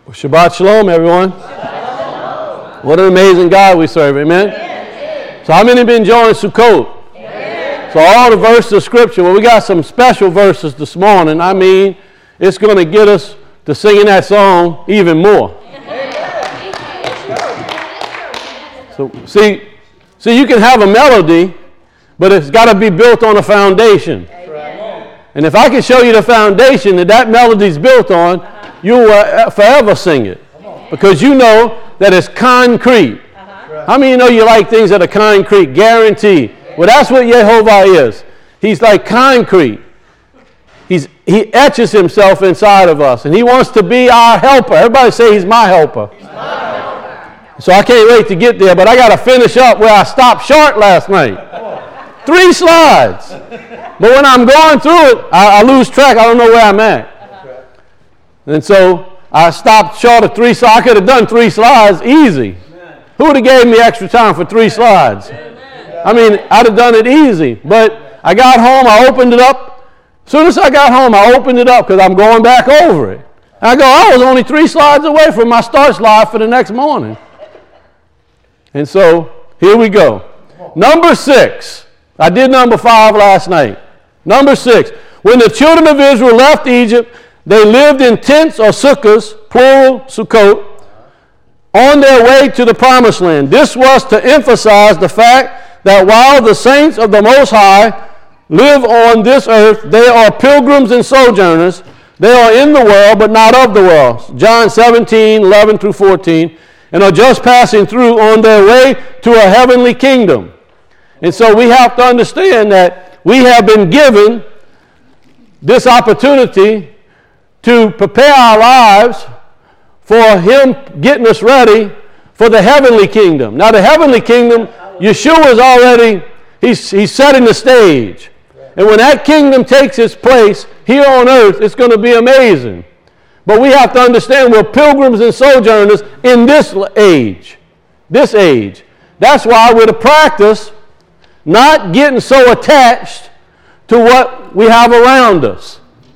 Shabbat Shalom, everyone. Shabbat. What an amazing God we serve, amen? Amen. So how many have been enjoying Sukkot? Amen. So all the verses of Scripture, well, we got some special verses this morning. I mean, it's going to get us to singing that song even more. So see, you can have a melody, but it's got to be built on a foundation. Amen. And if I can show you the foundation that melody's built on, you will forever sing it, because you know that it's concrete. How many of you know you like things that are concrete, guaranteed? Well, that's what Yehovah is. He's like concrete. He etches himself inside of us, and he wants to be our helper. Everybody say he's my helper. He's my helper. So I can't wait to get there, but I got to finish up where I stopped short last night. 3 slides. But when I'm going through it, I lose track. I don't know where I'm at. And so I stopped short of 3 slides. I could have done 3 slides easy. Amen. Who would have gave me extra time for 3 slides? Amen. I mean, I'd have done it easy. But I got home, I opened it up. As soon as I got home, I opened it up because I'm going back over it. I was only 3 slides away from my start slide for the next morning. And so here we go. Number 6. I did number 5 last night. Number 6. When the children of Israel left Egypt, they lived in tents or sukkahs, plural sukkot, on their way to the promised land. This was to emphasize the fact that while the saints of the Most High live on this earth, they are pilgrims and sojourners. They are in the world, but not of the world. John 17:11 through 14, and are just passing through on their way to a heavenly kingdom. And so we have to understand that we have been given this opportunity to prepare our lives for him getting us ready for the heavenly kingdom. Now the heavenly kingdom, Yeshua is already, he's setting the stage. And when that kingdom takes its place here on earth, it's going to be amazing. But we have to understand we're pilgrims and sojourners in this age. This age. That's why we're to practice not getting so attached to what we have around us.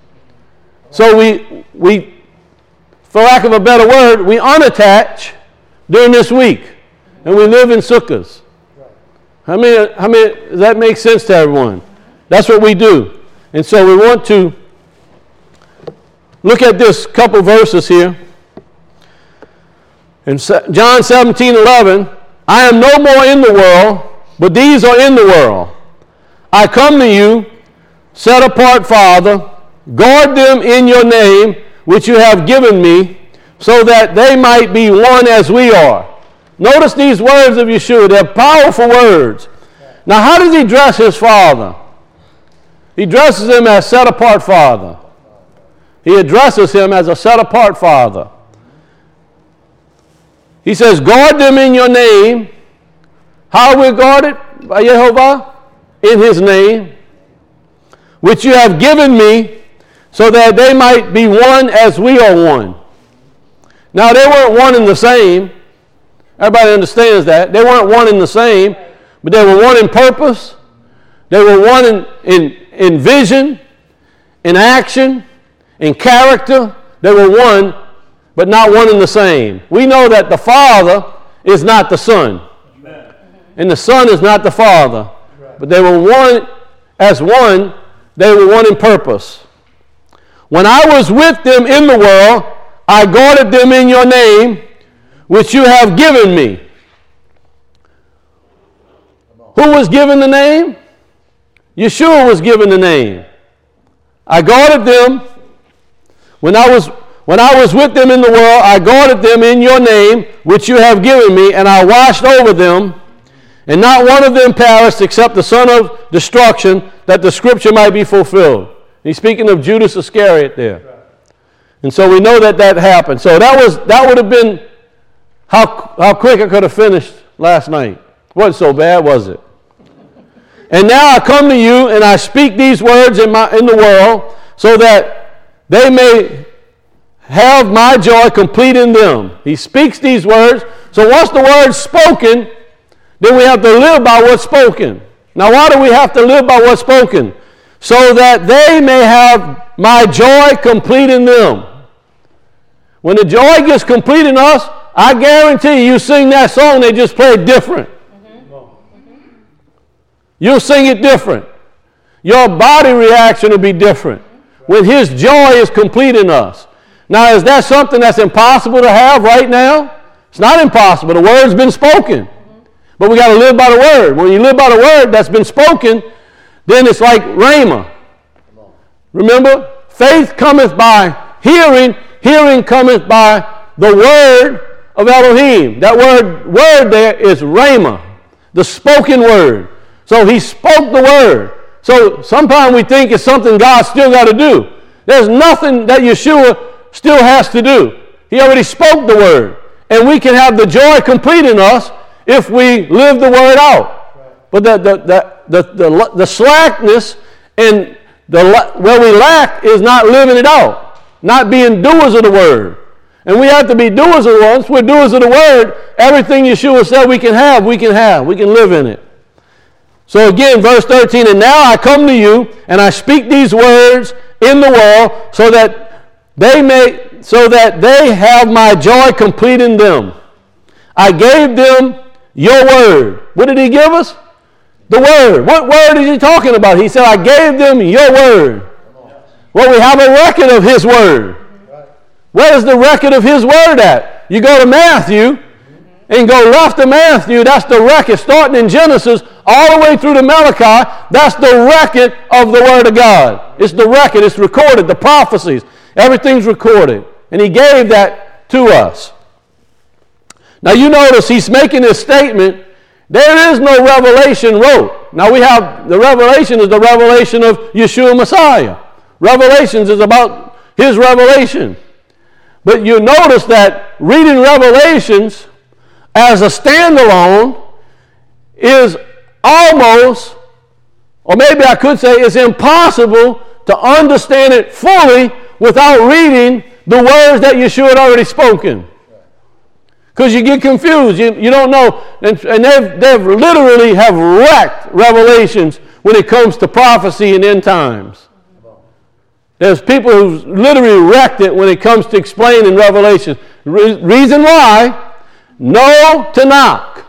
So we, for lack of a better word, we unattach during this week, and we live in sukkahs. How many, does that make sense to everyone? That's what we do. And so we want to look at this couple verses here. In John 17:11, I am no more in the world, but these are in the world. I come to you, set apart, Father, guard them in your name, which you have given me, so that they might be one as we are. Notice these words of Yeshua. They're powerful words. Now, how does he address his Father? He addresses him as set-apart Father. He addresses him as a set-apart Father. He says, guard them in your name. How are we guarded by Yehovah? In his name, which you have given me, so that they might be one as we are one. Now, they weren't one and the same. Everybody understands that. They weren't one and the same, but they were one in purpose. They were one in vision, in action, in character. They were one, but not one and the same. We know that the Father is not the Son, and the Son is not the Father, but they were one as one. They were one in purpose. When I was with them in the world, I guarded them in your name, which you have given me. Who was given the name? Yeshua was given the name. I guarded them. When I was with them in the world, I guarded them in your name, which you have given me, and I watched over them, and not one of them perished except the son of destruction, that the scripture might be fulfilled. He's speaking of Judas Iscariot there. And so we know that happened. So that would have been how quick I could have finished last night. Wasn't so bad, was it? And now I come to you and I speak these words in the world, so that they may have my joy complete in them. He speaks these words. So once the word's spoken, then we have to live by what's spoken. Now, why do we have to live by what's spoken? So that they may have my joy complete in them. When the joy gets complete in us, I guarantee you sing that song they just played different. You'll sing it different. Your body reaction will be different when his joy is complete in us. Now, is that something that's impossible to have right now? It's not impossible. The word's been spoken. But we got to live by the word. When you live by the word that's been spoken, then it's like rhema. Remember? Faith cometh by hearing. Hearing cometh by the word of Elohim. That word there is rhema, the spoken word. So he spoke the word. So sometimes we think it's something God still got to do. There's nothing that Yeshua still has to do. He already spoke the word. And we can have the joy complete in us if we live the word out. But the slackness and where we lack is not living it out, not being doers of the word. And we have to be doers of the word. Once we're doers of the word, everything Yeshua said we can have, we can live in it. So again, verse 13, and now I come to you, and I speak these words in the world, so that they have my joy complete in them. I gave them your word. What did he give us? The word. What word is he talking about? He said, I gave them your word. Well, we have a record of his word. Where is the record of his word at? You go to Matthew and go left to Matthew. That's the record starting in Genesis all the way through to Malachi. That's the record of the word of God. It's the record. It's recorded. The prophecies. Everything's recorded. And he gave that to us. Now you notice he's making this statement. There is no revelation wrote. Now we have, the revelation is the revelation of Yeshua Messiah. Revelations is about his revelation. But you notice that reading Revelations as a standalone is almost, or maybe I could say it's impossible to understand it fully without reading the words that Yeshua had already spoken. Because you get confused. You don't know. And they've literally have wrecked Revelations when it comes to prophecy and end times. There's people who've literally wrecked it when it comes to explaining Revelation. Reason why? No Tanakh.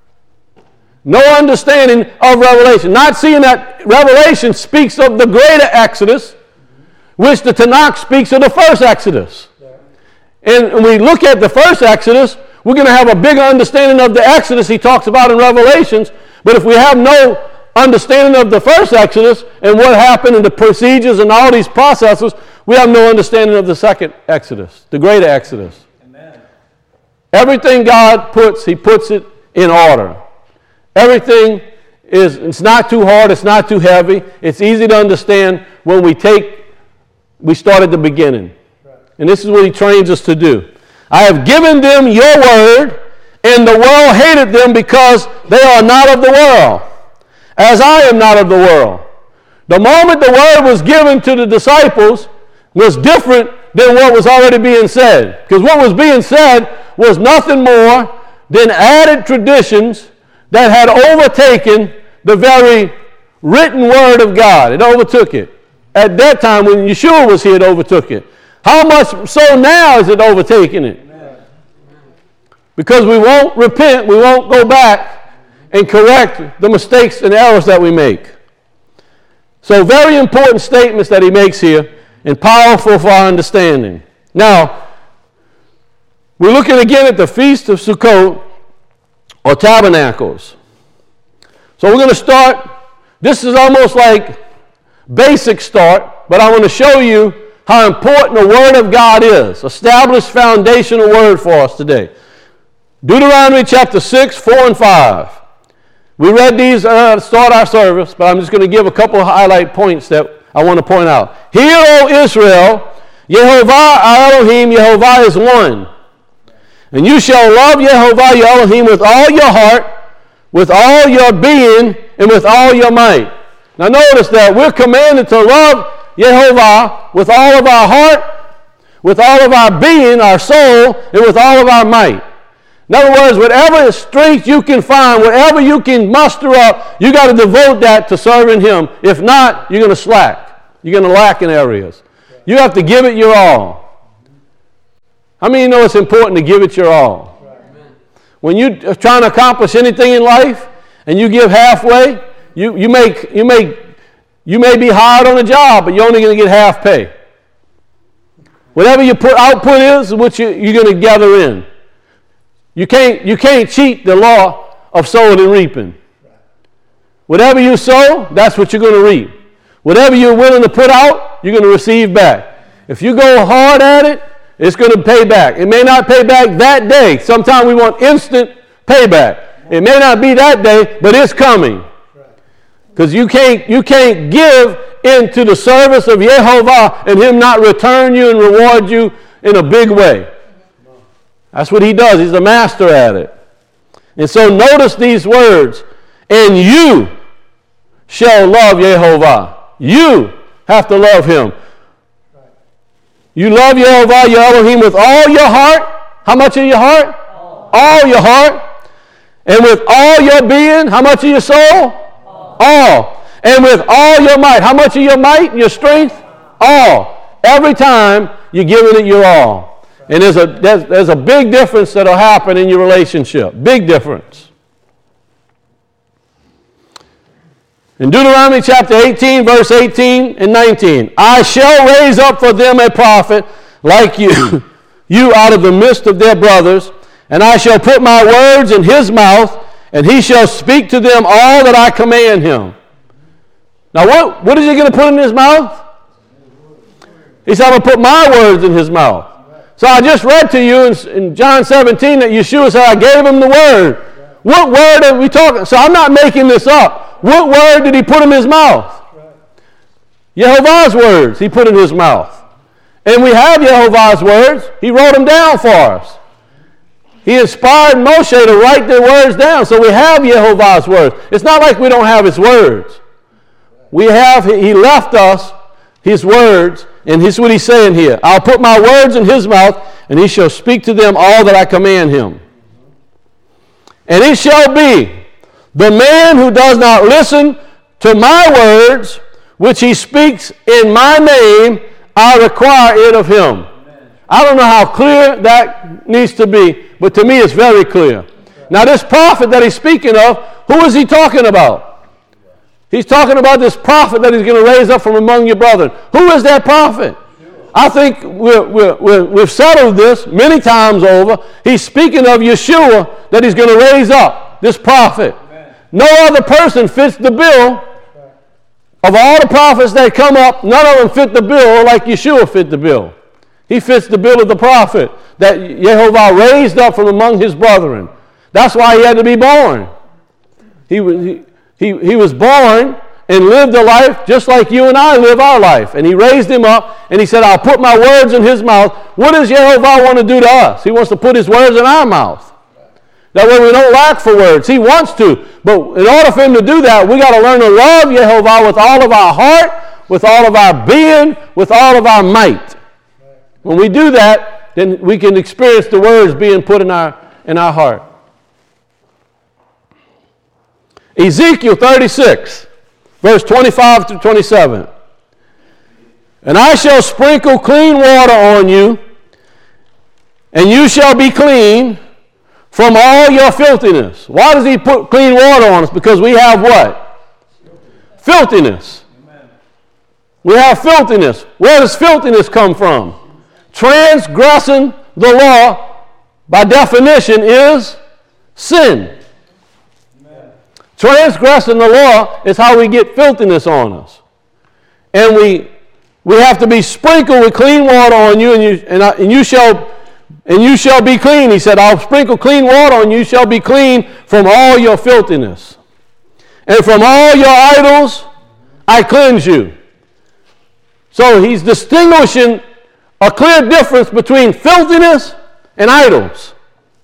No understanding of Revelation. Not seeing that Revelation speaks of the greater Exodus, which the Tanakh speaks of the first Exodus. And when we look at the first Exodus, we're going to have a bigger understanding of the Exodus he talks about in Revelations. But if we have no understanding of the first Exodus and what happened and the procedures and all these processes, we have no understanding of the second Exodus, the greater Exodus. Amen. Everything God puts, he puts it in order. Everything is, it's not too hard, it's not too heavy. It's easy to understand when we start at the beginning. Right. And this is what he trains us to do. I have given them your word, and the world hated them because they are not of the world, as I am not of the world. The moment the word was given to the disciples was different than what was already being said. Because what was being said was nothing more than added traditions that had overtaken the very written word of God. It overtook it. At that time, when Yeshua was here, it overtook it. How much so now is it overtaking it? Because we won't repent, we won't go back and correct the mistakes and errors that we make. So very important statements that he makes here and powerful for our understanding. Now, we're looking again at the Feast of Sukkot or Tabernacles. So we're going to start, this is almost like basic start, but I want to show you how important the Word of God is. Established foundational word for us today. Deuteronomy chapter 6, 4 and 5. We read these to start our service, but I'm just going to give a couple of highlight points that I want to point out. Hear, O Israel, Yehovah our Elohim, Yehovah is one. And you shall love Yehovah your Elohim with all your heart, with all your being, and with all your might. Now notice that we're commanded to love Yehovah with all of our heart, with all of our being, our soul, and with all of our might. In other words, whatever strength you can find, whatever you can muster up, you got to devote that to serving him. If not, you're going to slack. You're going to lack in areas. You have to give it your all. How many know it's important to give it your all? When you're trying to accomplish anything in life and you give halfway, you may be hired on a job, but you're only going to get half pay. Whatever your output is what you're going to gather in. You can't cheat the law of sowing and reaping. Whatever you sow, that's what you're going to reap. Whatever you're willing to put out, you're going to receive back. If you go hard at it, it's going to pay back. It may not pay back that day. Sometimes we want instant payback. It may not be that day, but it's coming. Because you can't give into the service of Yehovah and him not return you and reward you in a big way. That's what he does. He's the master at it. And so notice these words. And you shall love Yehovah. You have to love him. You love Yehovah, your Elohim, with all your heart. How much of your heart? All your heart. And with all your being. How much of your soul? All. And with all your might. How much of your might and your strength? All. Every time you're giving it your all. And there's a big difference that will happen in your relationship. Big difference. In Deuteronomy chapter 18, verse 18 and 19, I shall raise up for them a prophet like you, you out of the midst of their brothers, and I shall put my words in his mouth, and he shall speak to them all that I command him. Now what is he going to put in his mouth? He said, I'm going to put my words in his mouth. So I just read to you in John 17 that Yeshua said, I gave him the word. What word are we talking? So I'm not making this up. What word did he put in his mouth? Yehovah's words he put in his mouth. And we have Yehovah's words. He wrote them down for us. He inspired Moshe to write their words down. So we have Yehovah's words. It's not like we don't have his words. He left us his words, and here's what he's saying here. I'll put my words in his mouth, and he shall speak to them all that I command him. And it shall be, the man who does not listen to my words, which he speaks in my name, I require it of him. Amen. I don't know how clear that needs to be, but to me it's very clear. Now this prophet that he's speaking of, who is he talking about? He's talking about this prophet that he's going to raise up from among your brethren. Who is that prophet? I think we've settled this many times over. He's speaking of Yeshua that he's going to raise up, this prophet. No other person fits the bill. Of all the prophets that come up, none of them fit the bill like Yeshua fit the bill. He fits the bill of the prophet that Yehovah raised up from among his brethren. That's why he had to be born. He was born and lived a life just like you and I live our life. And he raised him up and he said, I'll put my words in his mouth. What does Yehovah want to do to us? He wants to put his words in our mouth. That way we don't lack for words. He wants to. But in order for him to do that, we got to learn to love Yehovah with all of our heart, with all of our being, with all of our might. When we do that, then we can experience the words being put in our heart. Ezekiel 36, verse 25 to 27. And I shall sprinkle clean water on you, and you shall be clean from all your filthiness. Why does he put clean water on us? Because we have what? Filthiness. Amen. We have filthiness. Where does filthiness come from? Transgressing the law, by definition, is sin. Amen. Transgressing the law is how we get filthiness on us. And we have to be sprinkled with clean water on you, and you shall be clean. He said, I'll sprinkle clean water on you, you shall be clean from all your filthiness. And from all your idols, I cleanse you. So he's distinguishing a clear difference between filthiness and idols.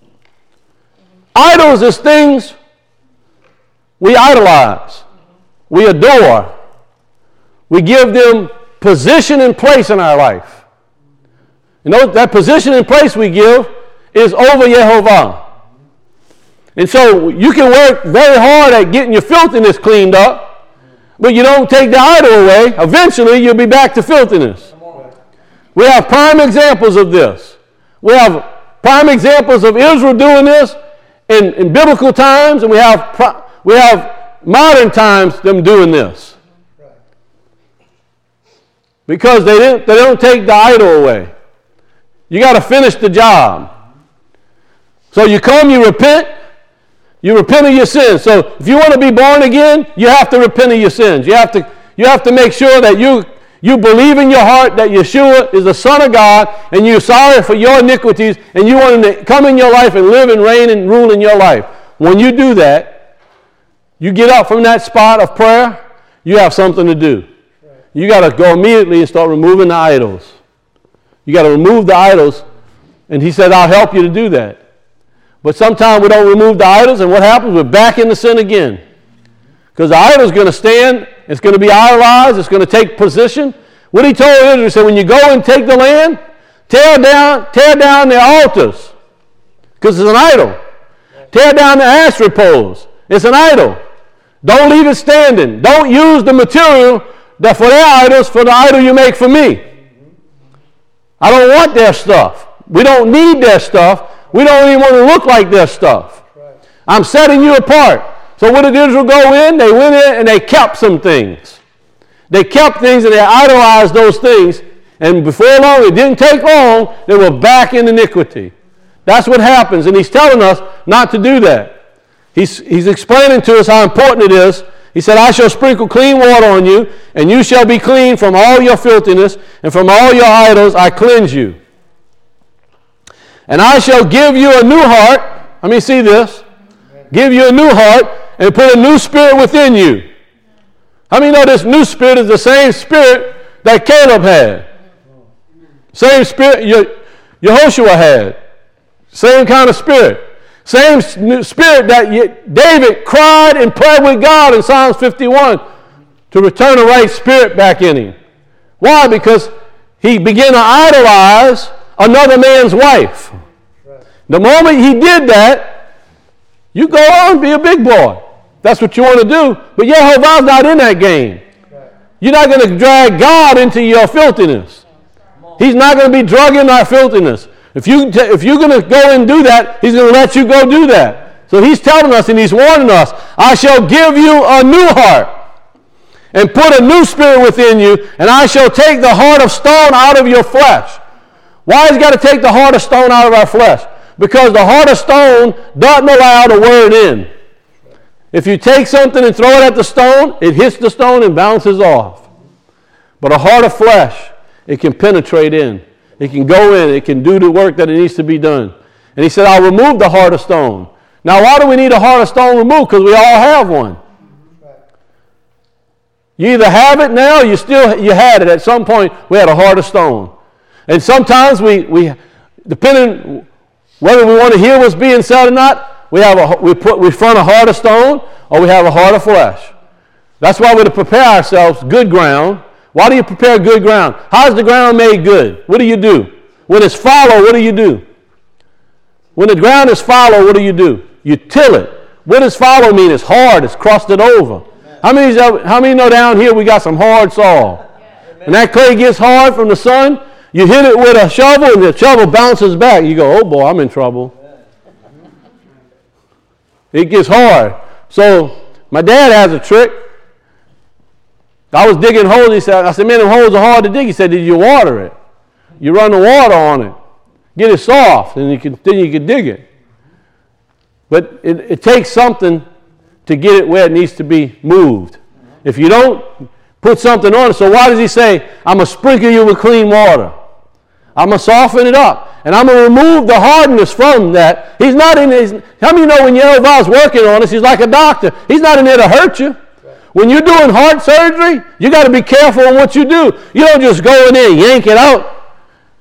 Idols is things we idolize, we adore, we give them position and place in our life. You know, that position and place we give is over Yehovah. And so you can work very hard at getting your filthiness cleaned up, but you don't take the idol away, eventually you'll be back to filthiness. We have prime examples of this. We have prime examples of Israel doing this in biblical times, and we have modern times them doing this. Because they don't take the idol away. You got to finish the job. So you come, you repent of your sins. So if you want to be born again, you have to repent of your sins. You have to make sure that you believe in your heart that Yeshua is the Son of God, and you're sorry for your iniquities, and you want him to come in your life and live and reign and rule in your life. When you do that, you get up from that spot of prayer, you have something to do. You got to go immediately and start removing the idols. You got to remove the idols, and he said, I'll help you to do that. But sometimes we don't remove the idols, and what happens? We're back in the sin again. Because the idol is going to stand, it's going to be idolized, it's going to take position. What he told Israel, he said, when you go and take the land, tear down the altars, because it's an idol. Tear down the Asherah poles. It's an idol. Don't leave it standing. Don't use the material that for their idols for the idol you make for me. I don't want their stuff. We don't need their stuff. We don't even want to look like their stuff. I'm setting you apart. So what did Israel go in? They went in and they kept some things. They kept things and they idolized those things. And before long, it didn't take long, they were back in iniquity. That's what happens. And he's telling us not to do that. He's explaining to us how important it is. He said, I shall sprinkle clean water on you, and you shall be clean from all your filthiness, and from all your idols I cleanse you. And I shall give you a new heart. Let me see this. Give you a new heart, and put a new spirit within you. How many know this new spirit is the same spirit that Caleb had? Same spirit Yehoshua had. Same kind of spirit. Same spirit that David cried and prayed with God in Psalms 51 to return the right spirit back in him. Why? Because he began to idolize another man's wife. The moment he did that, you go on and be a big boy. That's what you want to do. But Yehovah's not in that game. You're not going to drag God into your filthiness. He's not going to be drugging our filthiness. If you're going to go and do that, he's going to let you go do that. So he's telling us and he's warning us, I shall give you a new heart and put a new spirit within you, and I shall take the heart of stone out of your flesh. Why has he got to take the heart of stone out of our flesh? Because the heart of stone doesn't allow the word in. If you take something and throw it at the stone, it hits the stone and bounces off. But a heart of flesh, it can penetrate in. It can go in. It can do the work that it needs to be done. And he said, I'll remove the heart of stone. Now, why do we need a heart of stone removed? Because we all have one. You either have it now or you had it. At some point, we had a heart of stone. And sometimes we depending whether we want to hear what's being said or not, we front a heart of stone or we have a heart of flesh. That's why we're to prepare ourselves good ground. Why do you prepare good ground? How is the ground made good? What do? When it's fallow, what do? When the ground is fallow, what do? You till it. What does fallow mean? It's hard. It's crusted over. How many know down here we got some hard soil? When that clay gets hard from the sun, you hit it with a shovel and the shovel bounces back. You go, oh boy, I'm in trouble. It gets hard. So my dad has a trick. I was digging holes. I said, man, them holes are hard to dig. He said, did you water it? You run the water on it. Get it soft, and then you can dig it. But it takes something to get it where it needs to be moved. If you don't put something on it, so why does he say, I'm going to sprinkle you with clean water? I'm going to soften it up. And I'm going to remove the hardness from that. He's not in his... How many know when Yehovah's working on us, he's like a doctor. He's not in there to hurt you. When you're doing heart surgery, you got to be careful on what you do. You don't just go in there and yank it out.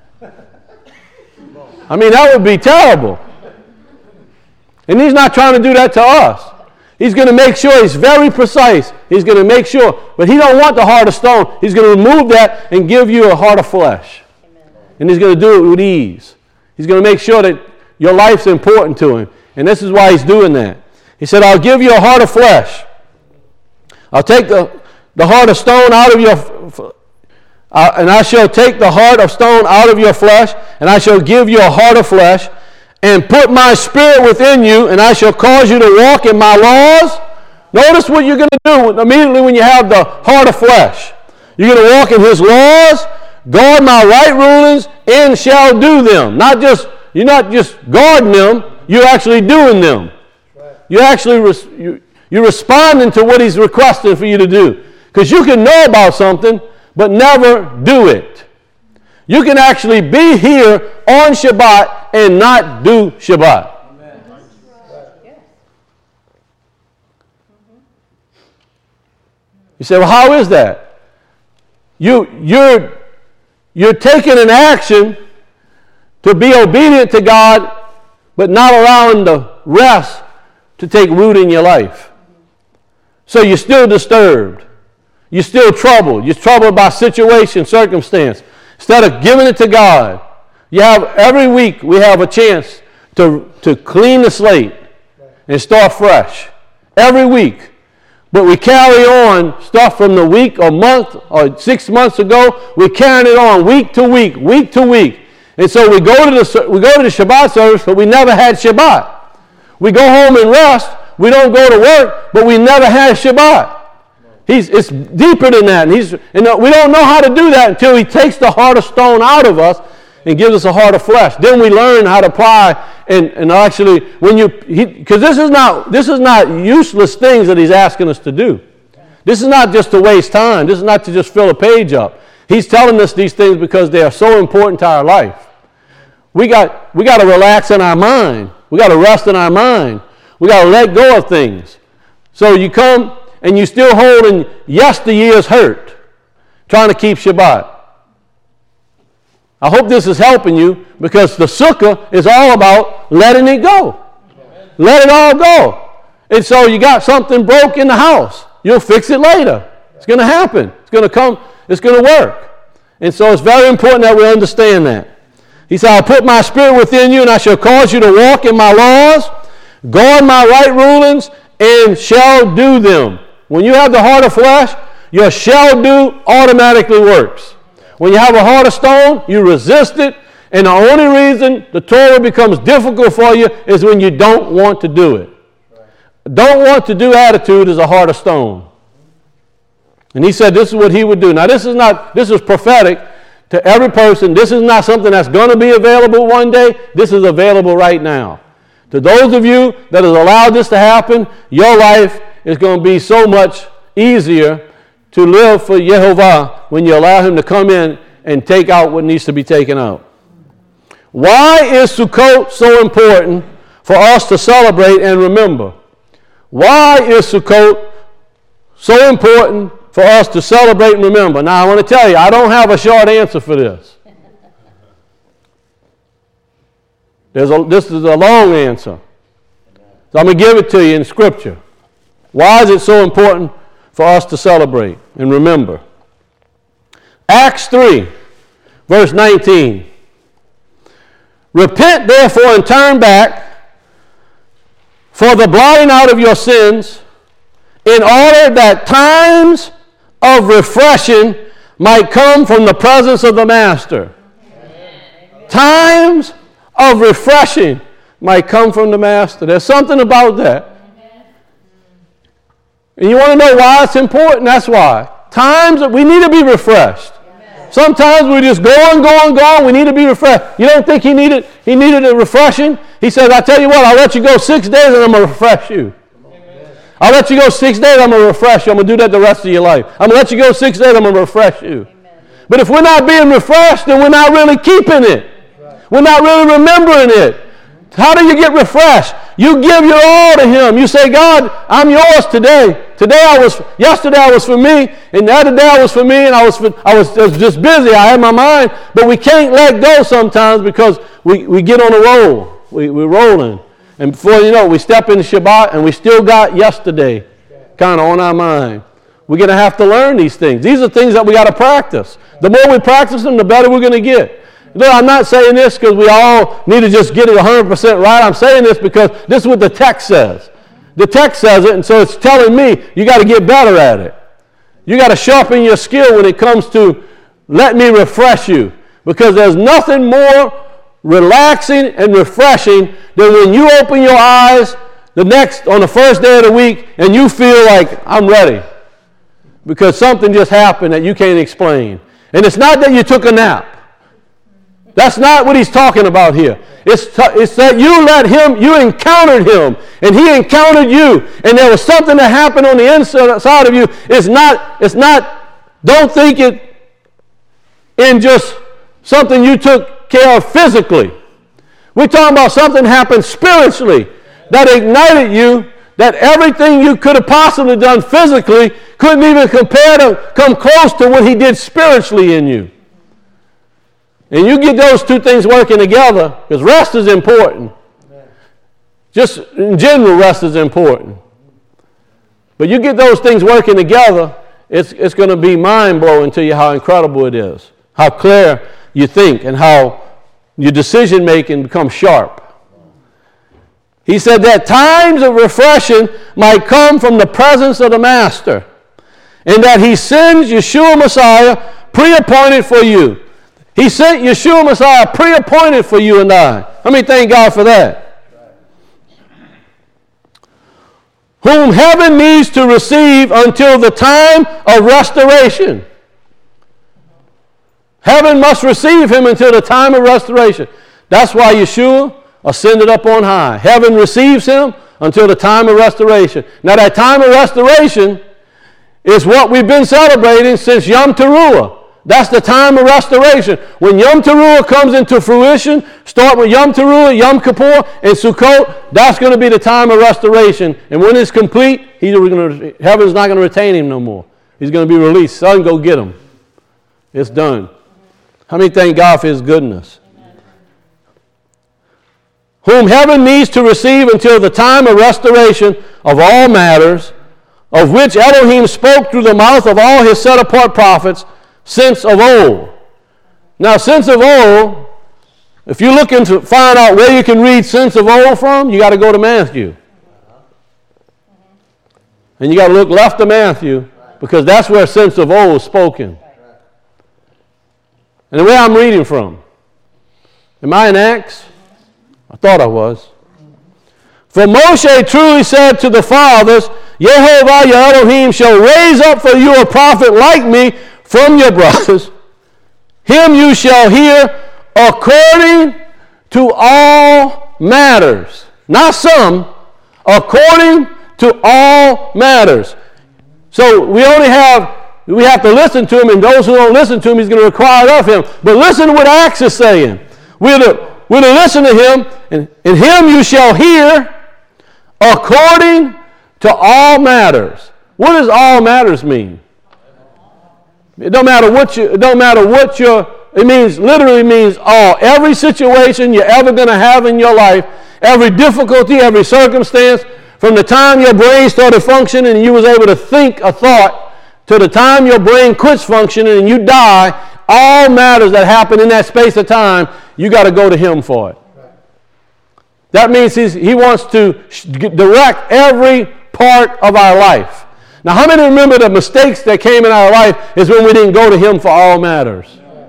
I mean, that would be terrible. And he's not trying to do that to us. He's going to make sure he's very precise. He's going to make sure. But he don't want the heart of stone. He's going to remove that and give you a heart of flesh. Amen. And he's going to do it with ease. He's going to make sure that your life's important to him. And this is why he's doing that. He said, I'll give you a heart of flesh. I'll take the heart of stone out of And I shall take the heart of stone out of your flesh, and I shall give you a heart of flesh, and put my spirit within you, and I shall cause you to walk in my laws. Notice what you're going to do immediately when you have the heart of flesh. You're going to walk in his laws, guard my right rulings, and shall do them. You're not just guarding them, you're actually doing them. You're responding to what he's requesting for you to do. Because you can know about something, but never do it. You can actually be here on Shabbat and not do Shabbat. Amen. You say, well, how is that? You're taking an action to be obedient to God, but not allowing the rest to take root in your life. So you're still disturbed. You're still troubled. You're troubled by situation, circumstance. Instead of giving it to God, every week we have a chance to clean the slate and start fresh. Every week. But we carry on stuff from the week or month or 6 months ago. We're carrying it on week to week, week to week. And so we go to the Shabbat service, but we never had Shabbat. We go home and rest. We don't go to work, but we never had Shabbat. It's deeper than that. And we don't know how to do that until he takes the heart of stone out of us and gives us a heart of flesh. Then we learn how to apply and actually, because this is not useless things that he's asking us to do. This is not just to waste time. This is not to just fill a page up. He's telling us these things because they are so important to our life. We got to relax in our mind. We got to rest in our mind. We got to let go of things. So you come and you're still holding yesteryear's hurt, trying to keep Shabbat. I hope this is helping you, because the sukkah is all about letting it go. Amen. Let it all go. And so you got something broke in the house. You'll fix it later. It's going to happen. It's going to come. It's going to work. And so it's very important that we understand that. He said, I'll put my spirit within you, and I shall cause you to walk in my laws, guard my right rulings, and shall do them. When you have the heart of flesh, your shall do automatically works. When you have a heart of stone, you resist it, and the only reason the Torah becomes difficult for you is when you don't want to do it. Don't want to do attitude is a heart of stone. And he said this is what he would do. Now this is prophetic to every person. This is not something that's going to be available one day. This is available right now. To those of you that has allowed this to happen, your life is going to be so much easier to live for Yehovah when you allow him to come in and take out what needs to be taken out. Why is Sukkot so important for us to celebrate and remember? Why is Sukkot so important for us to celebrate and remember? Now, I want to tell you, I don't have a short answer for this. This is a long answer. So I'm going to give it to you in Scripture. Why is it so important for us to celebrate and remember? Acts 3, verse 19. Repent therefore and turn back for the blotting out of your sins, in order that times of refreshing might come from the presence of the Master. Amen. Times of refreshing might come from the Master. There's something about that. And you want to know why it's important? That's why. Times that we need to be refreshed. Amen. Sometimes we just go on. We need to be refreshed. You don't think he needed a refreshing? He says, I tell you what, I'll let you go 6 days and I'm going to refresh you. Amen. I'll let you go 6 days, I'm going to refresh you. I'm going to do that the rest of your life. I'm going to let you go 6 days, I'm going to refresh you. Amen. But if we're not being refreshed, then we're not really keeping it. Right. We're not really remembering it. How do you get refreshed? You give your all to him. You say, God, I'm yours today. Yesterday I was for me, and the other day I was for me, and I was just busy. I had my mind, but we can't let go sometimes because we get on a roll. We're rolling. And before you know it, we step into Shabbat, and we still got yesterday kind of on our mind. We're going to have to learn these things. These are things that we got to practice. The more we practice them, the better we're going to get. No, I'm not saying this because we all need to just get it 100% right. I'm saying this because this is what the text says. The text says it, and so it's telling me you got to get better at it. You got to sharpen your skill when it comes to let me refresh you. Because there's nothing more relaxing and refreshing than when you open your eyes on the first day of the week and you feel like, I'm ready. Because something just happened that you can't explain. And it's not that you took a nap. That's not what he's talking about here. It's that you encountered him, and he encountered you, and there was something that happened on the inside of you. Don't think it in just something you took care of physically. We're talking about something happened spiritually that ignited you, that everything you could have possibly done physically couldn't even come close to what he did spiritually in you. And you get those two things working together, because rest is important. Just in general, rest is important. But you get those things working together, it's going to be mind-blowing to you how incredible it is, how clear you think, and how your decision-making becomes sharp. He said that times of refreshing might come from the presence of the Master, and that he sends Yeshua Messiah pre-appointed for you. He sent Yeshua Messiah pre-appointed for you and I. How many thank God for that? Whom heaven needs to receive until the time of restoration. Heaven must receive him until the time of restoration. That's why Yeshua ascended up on high. Heaven receives him until the time of restoration. Now that time of restoration is what we've been celebrating since Yom Teruah. That's the time of restoration. When Yom Teruah comes into fruition, start with Yom Teruah, Yom Kippur, and Sukkot, that's going to be the time of restoration. And when it's complete, heaven's not going to retain him no more. He's going to be released. Son, go get him. It's done. How many thank God for his goodness? Whom heaven needs to receive until the time of restoration of all matters, of which Elohim spoke through the mouth of all his set-apart prophets, since of old. Now, since of old, if you're looking to find out where you can read since of old from, you got to go to Matthew. And you got to look left of Matthew, because that's where since of old is spoken. And where I'm reading from. Am I in Acts? I thought I was. For Moshe truly said to the fathers, Yehovah your Elohim shall raise up for you a prophet like me from your brothers. Him you shall hear according to all matters. Not some, according to all matters. So we have to listen to him, and those who don't listen to him, he's going to require of him. But listen to what Acts is saying. We're to listen to him, and in him you shall hear according to all matters. What does all matters mean? It literally means all. Every situation you're ever going to have in your life, every difficulty, every circumstance, from the time your brain started functioning and you was able to think a thought, to the time your brain quits functioning and you die, all matters that happen in that space of time, you got to go to him for it. That means he wants to direct every part of our life. Now, how many remember the mistakes that came in our life is when we didn't go to him for all matters?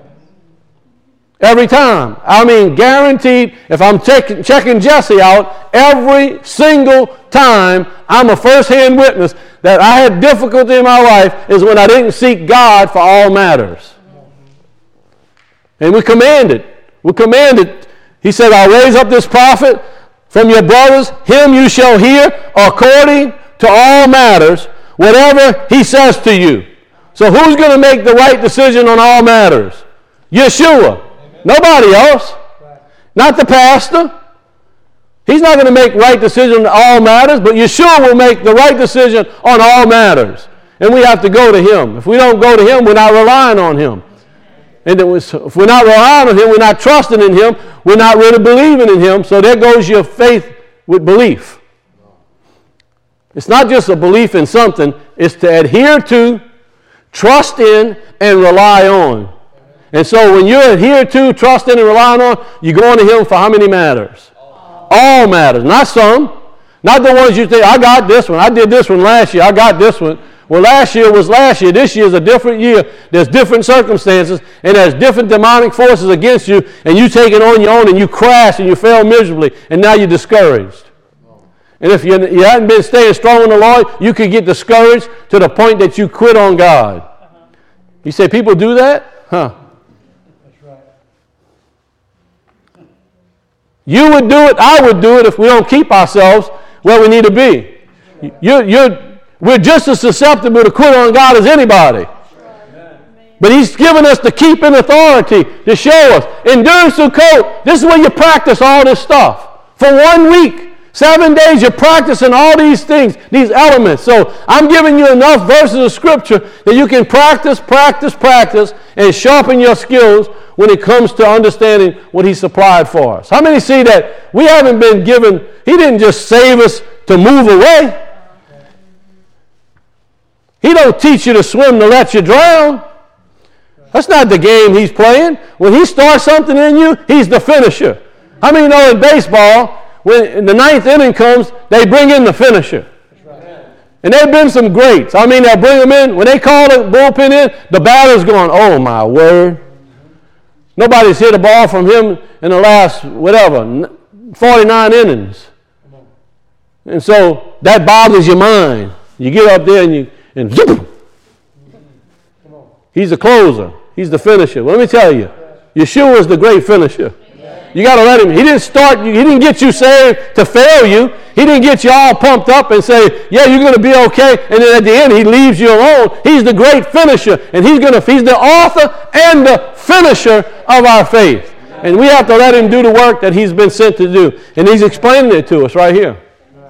Every time. I mean, guaranteed, if I'm checking Jesse out, every single time I'm a first-hand witness that I had difficulty in my life is when I didn't seek God for all matters. And we commanded. He said, I'll raise up this prophet from your brothers. Him you shall hear according to all matters, whatever he says to you. So who's going to make the right decision on all matters? Yeshua. Nobody else. Not the pastor. He's not going to make right decision on all matters, but Yeshua will make the right decision on all matters. And we have to go to him. If we don't go to him, we're not relying on him. And if we're not relying on him, we're not trusting in him, we're not really believing in him. So there goes your faith with belief. It's not just a belief in something, it's to adhere to, trust in, and rely on. And so when you adhere to, trust in, and rely on, you're going to him for how many matters? All matters, not some. Not the ones you think, I got this one, I did this one last year, I got this one. Well, last year was last year. This year is a different year. There's different circumstances, and there's different demonic forces against you, and you take it on your own, and you crash, and you fail miserably, and now you're discouraged. And if you haven't been staying strong in the Lord, you could get discouraged to the point that you quit on God. You say, people do that? Huh. That's right. You would do it, I would do it if we don't keep ourselves where we need to be. We're just as susceptible to quit on God as anybody. But He's given us the keeping authority to show us. And during Sukkot, this is where you practice all this stuff. For 1 week. 7 days you're practicing all these things, these elements. So I'm giving you enough verses of Scripture that you can practice, and sharpen your skills when it comes to understanding what He supplied for us. How many see that we haven't been given, He didn't just save us to move away. He don't teach you to swim to let you drown. That's not the game He's playing. When He starts something in you, He's the finisher. How many know in baseball, when the 9th inning comes, they bring in the finisher. And there have been some greats. I mean, they'll bring them in. When they call the bullpen in, the batter's going, oh, my word. Nobody's hit a ball from him in the last, 49 innings. And so that boggles your mind. You get up there and zip. He's the closer. He's the finisher. Well, let me tell you, Yeshua is the great finisher. You got to let Him. He didn't start you. He didn't get you saved to fail you. He didn't get you all pumped up and say, yeah, you're going to be okay. And then at the end, He leaves you alone. He's the great finisher. And He's the author and the finisher of our faith. And we have to let Him do the work that He's been sent to do. And He's explaining it to us right here.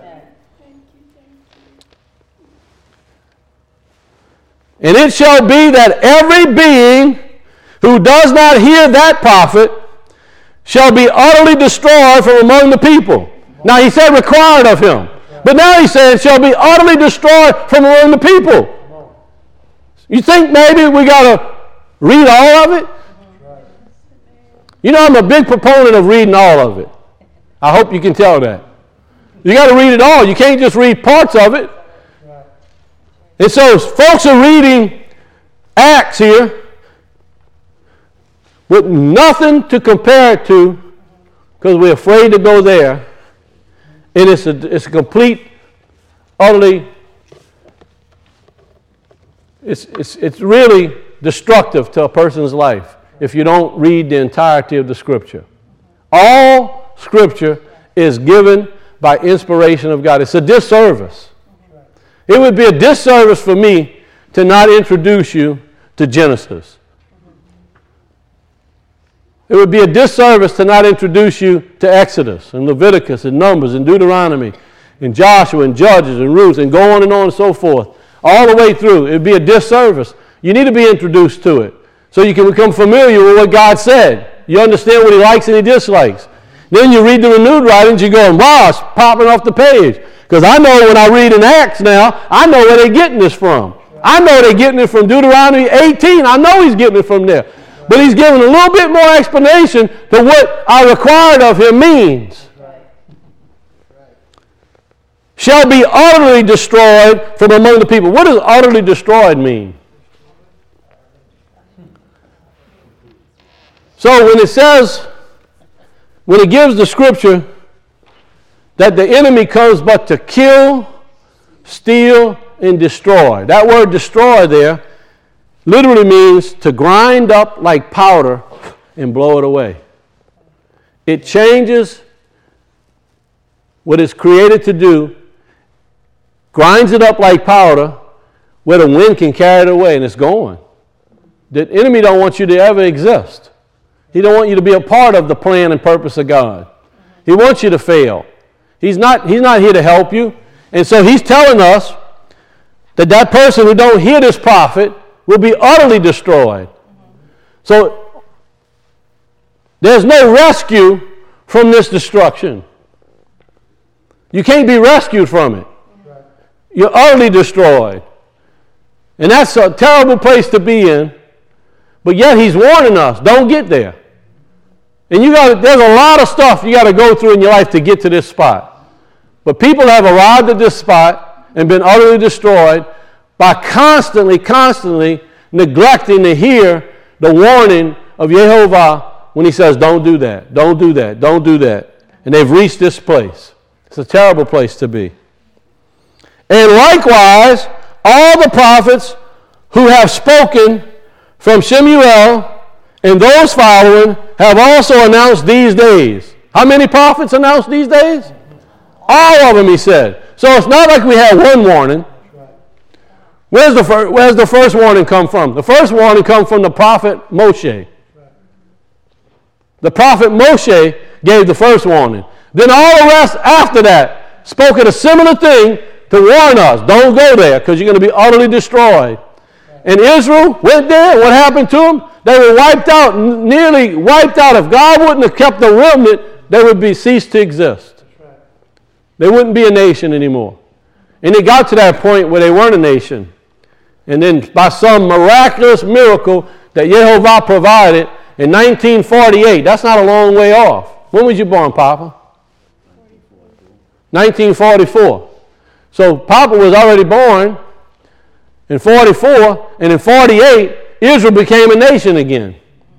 And it shall be that every being who does not hear that prophet shall be utterly destroyed from among the people. Now He said required of him. But now He said shall be utterly destroyed from among the people. You think maybe we got to read all of it? You know, I'm a big proponent of reading all of it. I hope you can tell that. You got to read it all. You can't just read parts of it. And so folks are reading Acts here with nothing to compare it to because we're afraid to go there. And it's a complete, utterly, it's really destructive to a person's life if you don't read the entirety of the Scripture. All Scripture is given by inspiration of God. It's a disservice. It would be a disservice for me to not introduce you to Genesis. It would be a disservice to not introduce you to Exodus and Leviticus and Numbers and Deuteronomy and Joshua and Judges and Ruth and go on and so forth. All the way through. It would be a disservice. You need to be introduced to it so you can become familiar with what God said. You understand what He likes and He dislikes. Then you read the renewed writings, you're going, wow, it's popping off the page. Because I know when I read in Acts now, I know where they're getting this from. I know they're getting it from Deuteronomy 18. I know He's getting it from there. But He's giving a little bit more explanation to what I required of Him means. Shall be utterly destroyed from among the people. What does utterly destroyed mean? So when it says, when it gives the Scripture that the enemy comes but to kill, steal, and destroy. That word destroy there literally means to grind up like powder and blow it away. It changes what it's created to do, grinds it up like powder where the wind can carry it away and it's going. The enemy don't want you to ever exist. He don't want you to be a part of the plan and purpose of God. He wants you to fail. He's not here to help you. And so He's telling us that person who don't hear this prophet will be utterly destroyed. So there's no rescue from this destruction. You can't be rescued from it. You're utterly destroyed. And that's a terrible place to be in. But yet He's warning us, don't get there. And there's a lot of stuff you got to go through in your life to get to this spot. But people have arrived at this spot and been utterly destroyed by constantly neglecting to hear the warning of Yehovah when he says, don't do that, don't do that, don't do that. And they've reached this place. It's a terrible place to be. And likewise, all the prophets who have spoken from Shemuel and those following have also announced these days. How many prophets announced these days? All of them, he said. So it's not like we had one warning. Where's the first warning come from? The first warning comes from the prophet Moshe. The prophet Moshe gave the first warning. Then all the rest after that spoke of a similar thing to warn us. Don't go there because you're going to be utterly destroyed. And Israel went there. What happened to them? They were wiped out, nearly wiped out. If God wouldn't have kept the remnant, they would be ceased to exist. They wouldn't be a nation anymore. And it got to that point where they weren't a nation. And then by some miraculous miracle that Yehovah provided in 1948, that's not a long way off. When was you born, Papa? 1944. So Papa was already born in 44, and in 48, Israel became a nation again.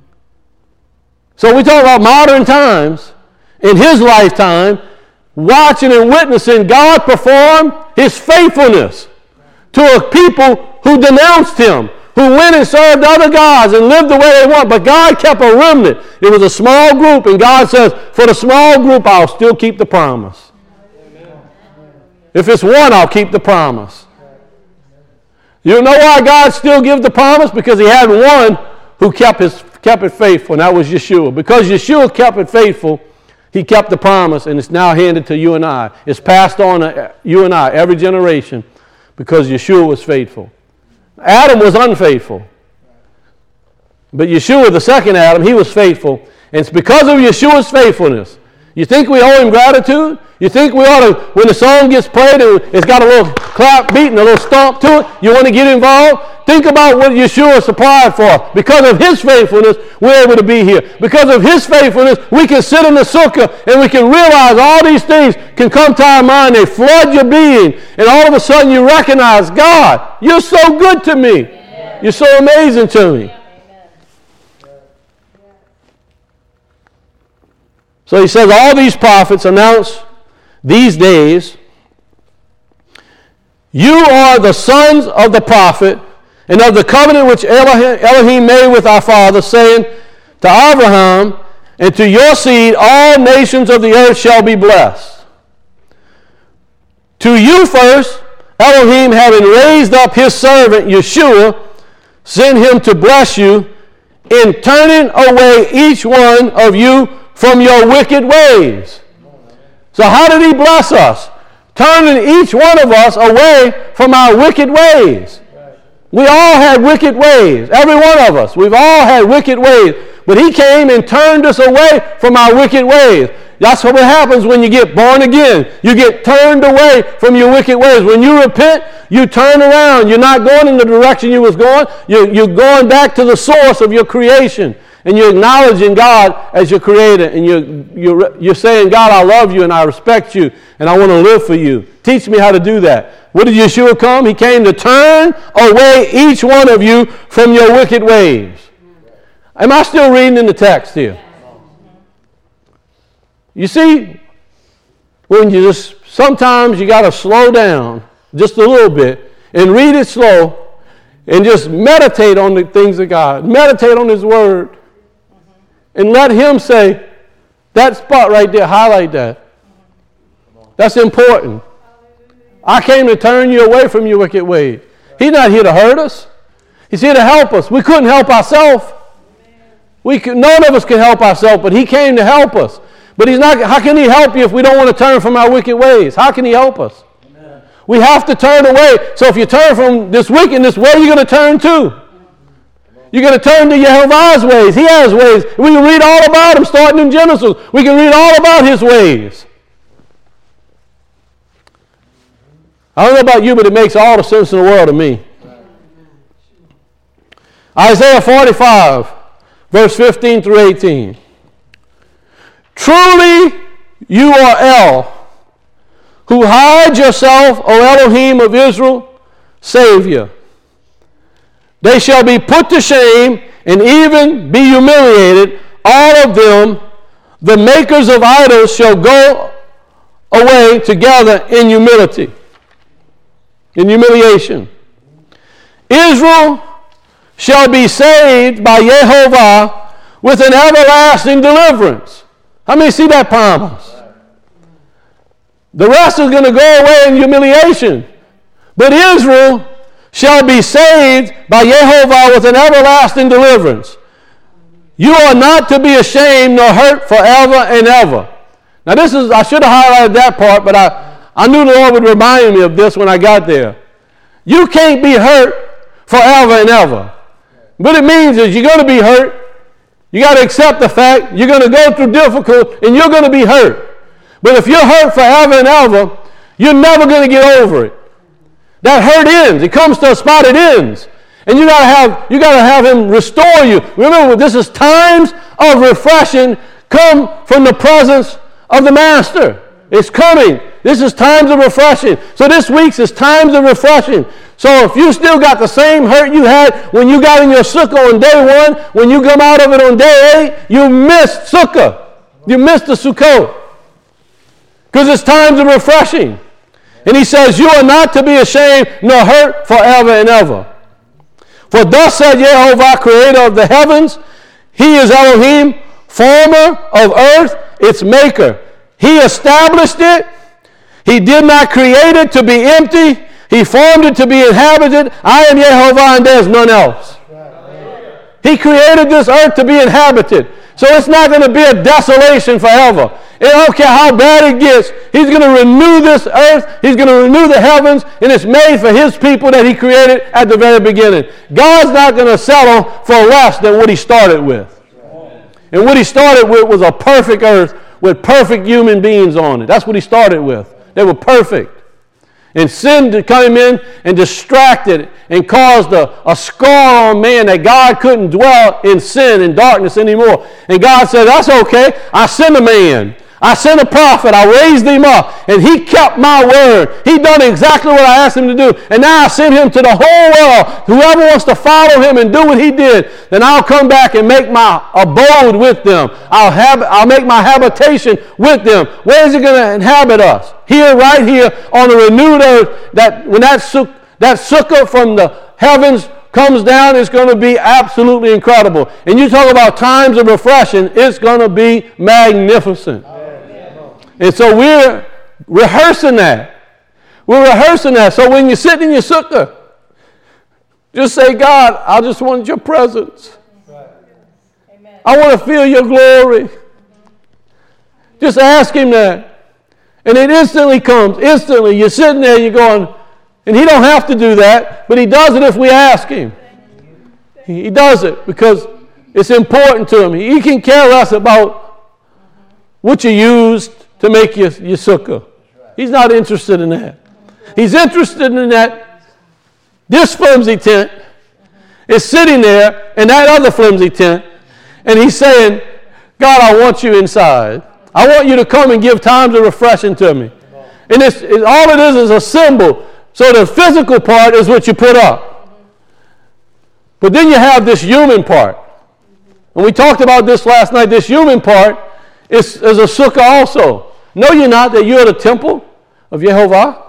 So we talk about modern times, in his lifetime, watching and witnessing God perform his faithfulness to a people who denounced him, who went and served other gods and lived the way they want. But God kept a remnant. It was a small group, and God says, for the small group, I'll still keep the promise. Amen. If it's one, I'll keep the promise. You know why God still gives the promise? Because he had one who kept it faithful, and that was Yeshua. Because Yeshua kept it faithful, he kept the promise, and it's now handed to you and I. It's passed on to you and I, every generation, because Yeshua was faithful. Adam was unfaithful. But Yeshua, the second Adam, he was faithful. And it's because of Yeshua's faithfulness. You think we owe him gratitude? You think we ought to, when the song gets played and it's got a little clap beat and a little stomp to it, you want to get involved? Think about what Yeshua supplied for us. Because of his faithfulness, we're able to be here. Because of his faithfulness, we can sit in the sukkah and we can realize all these things can come to our mind. They flood your being. And all of a sudden you recognize, God, you're so good to me. Amen. You're so amazing to me. So he says all these prophets announce these days, you are the sons of the prophet and of the covenant which Elohim made with our father, saying to Abraham, and to your seed all nations of the earth shall be blessed. To you first, Elohim, having raised up his servant Yeshua, sent him to bless you in turning away each one of you from your wicked ways. So how did he bless us? Turning each one of us away from our wicked ways. We all had wicked ways. Every one of us. We've all had wicked ways. But he came and turned us away from our wicked ways. That's what happens when you get born again. You get turned away from your wicked ways. When you repent, you turn around. You're not going in the direction you was going. You're going back to the source of your creation. And you're acknowledging God as your creator. And you're saying, God, I love you and I respect you and I want to live for you. Teach me how to do that. What did Yeshua come? He came to turn away each one of you from your wicked ways. Am I still reading in the text here? You see, sometimes you got to slow down just a little bit and read it slow and just meditate on the things of God. Meditate on his word. And let him say, that spot right there, highlight that. That's important. I came to turn you away from your wicked ways. He's not here to hurt us. He's here to help us. We couldn't help ourselves. None of us can help ourselves, but he came to help us. But he's not. How can he help you if we don't want to turn from our wicked ways? How can he help us? Amen. We have to turn away. So if you turn from this wickedness, where are you going to turn to? You're going to turn to Yehovah's ways. He has ways. We can read all about him starting in Genesis. We can read all about his ways. I don't know about you, but it makes all the sense in the world to me. Isaiah 45, verse 15 through 18. Truly you are El, who hide yourself, O Elohim of Israel, Savior. They shall be put to shame and even be humiliated. All of them, the makers of idols, shall go away together in humility, in humiliation. Israel shall be saved by Yehovah with an everlasting deliverance. How many see that promise? The rest is going to go away in humiliation. But Israel shall be saved by Yehovah with an everlasting deliverance. You are not to be ashamed nor hurt forever and ever. Now this is, I should have highlighted that part, but I knew the Lord would remind me of this when I got there. You can't be hurt forever and ever. What it means is you're going to be hurt. You got to accept the fact you're going to go through difficult and you're going to be hurt. But if you're hurt forever and ever, you're never going to get over it. That hurt ends. It comes to a spot, it ends. And you got to have him restore you. Remember, this is times of refreshing come from the presence of the Master. It's coming. This is times of refreshing. So this week's is times of refreshing. So if you still got the same hurt you had when you got in your sukkah on day 1, when you come out of it on day 8, you missed sukkah. You missed the sukkah. Because it's times of refreshing. And he says, you are not to be ashamed nor hurt forever and ever. For thus said Yehovah, creator of the heavens, he is Elohim, former of earth, its maker. He established it. He did not create it to be empty. He formed it to be inhabited. I am Yehovah and there's none else. He created this earth to be inhabited. So it's not going to be a desolation forever. I don't care how bad it gets. He's going to renew this earth. He's going to renew the heavens. And it's made for his people that he created at the very beginning. God's not going to settle for less than what he started with. And what he started with was a perfect earth with perfect human beings on it. That's what he started with. They were perfect. And sin came in and distracted and caused a scar on man that God couldn't dwell in sin and darkness anymore. And God said, that's okay. I sent a man. I sent a prophet. I raised him up. And he kept my word. He done exactly what I asked him to do. And now I send him to the whole world. Whoever wants to follow him and do what he did, then I'll come back and make my abode with them. I'll make my habitation with them. Where is he going to inhabit us? Here, right here, on the renewed earth. That when that sukkah from the heavens comes down, it's going to be absolutely incredible. And you talk about times of refreshing, it's going to be magnificent. And so we're rehearsing that. We're rehearsing that. So when you're sitting in your sukkah, just say, God, I just want your presence. I want to feel your glory. Just ask him that. And it instantly comes. Instantly. You're sitting there, you're going, and he don't have to do that, but he does it if we ask him. He does it because it's important to him. He can care less about what you used to make your sukkah. He's not interested in that. He's interested in that this flimsy tent is sitting there in that other flimsy tent, and he's saying, God, I want you inside. I want you to come and give times of refreshing to me. And all it is a symbol. So the physical part is what you put up. But then you have this human part. And we talked about this last night. This human part is a sukkah also. Know you not that you're the temple of Yehovah?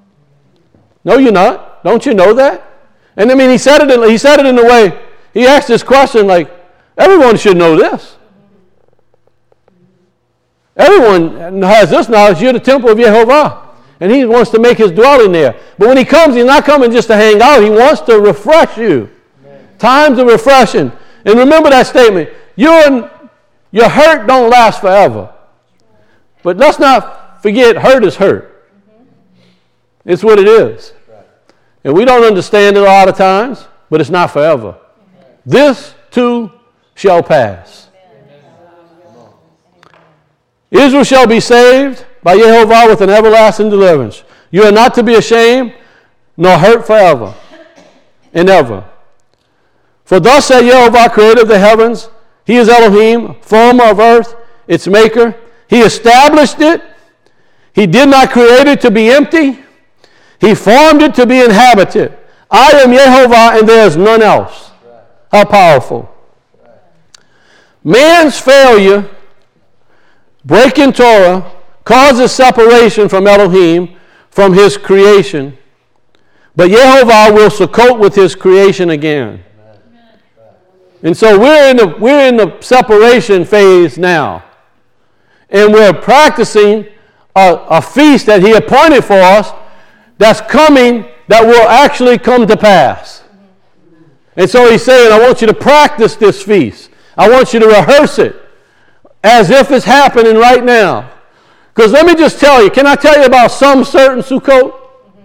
No, you're not. Don't you know that? And I mean, he said it in the way, he asked this question like, everyone should know this. Everyone has this knowledge. You're the temple of Yehovah. And he wants to make his dwelling there. But when he comes, he's not coming just to hang out. He wants to refresh you. Amen. Times of refreshing. And remember that statement. Your hurt don't last forever. But let's not forget, hurt is hurt. It's what it is. And we don't understand it a lot of times, but it's not forever. This too shall pass. Israel shall be saved by Yehovah with an everlasting deliverance. You are not to be ashamed, nor hurt forever and ever. For thus said Yehovah, creator of the heavens, he is Elohim, former of earth, its maker. He established it. He did not create it to be empty. He formed it to be inhabited. I am Yehovah and there is none else. How powerful. Man's failure, breaking Torah, causes separation from Elohim, from his creation. But Yehovah will sukkot with his creation again. And so we're in the separation phase now. And we're practicing a feast that he appointed for us that's coming, that will actually come to pass. And so he's saying, I want you to practice this feast. I want you to rehearse it as if it's happening right now. Because let me just tell you, can I tell you about some certain Sukkot?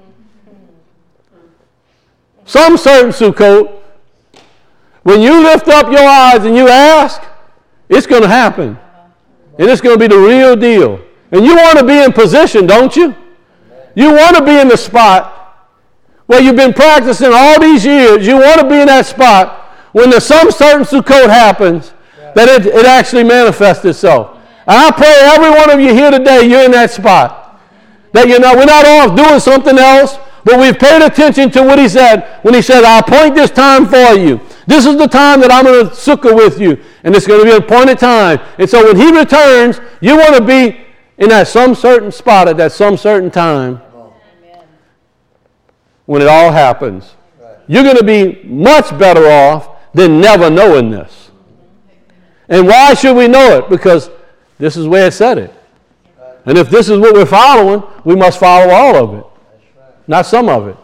Some certain Sukkot, when you lift up your eyes and you ask, it's going to happen. And it's going to be the real deal. And you want to be in position, don't you? You want to be in the spot where you've been practicing all these years. You want to be in that spot when there's some certain Sukkot happens, that it actually manifests itself. And I pray every one of you here today, you're in that spot. That we're not off doing something else, but we've paid attention to what he said when he said, I appoint this time for you. This is the time that I'm going to sukkah with you. And it's going to be an appointed time. And so when he returns, you want to be in that some certain spot at that some certain time. Amen. When it all happens. Right. You're going to be much better off than never knowing this. And why should we know it? Because this is where it said it. Right. And if this is what we're following, we must follow all of it. Right. Not some of it.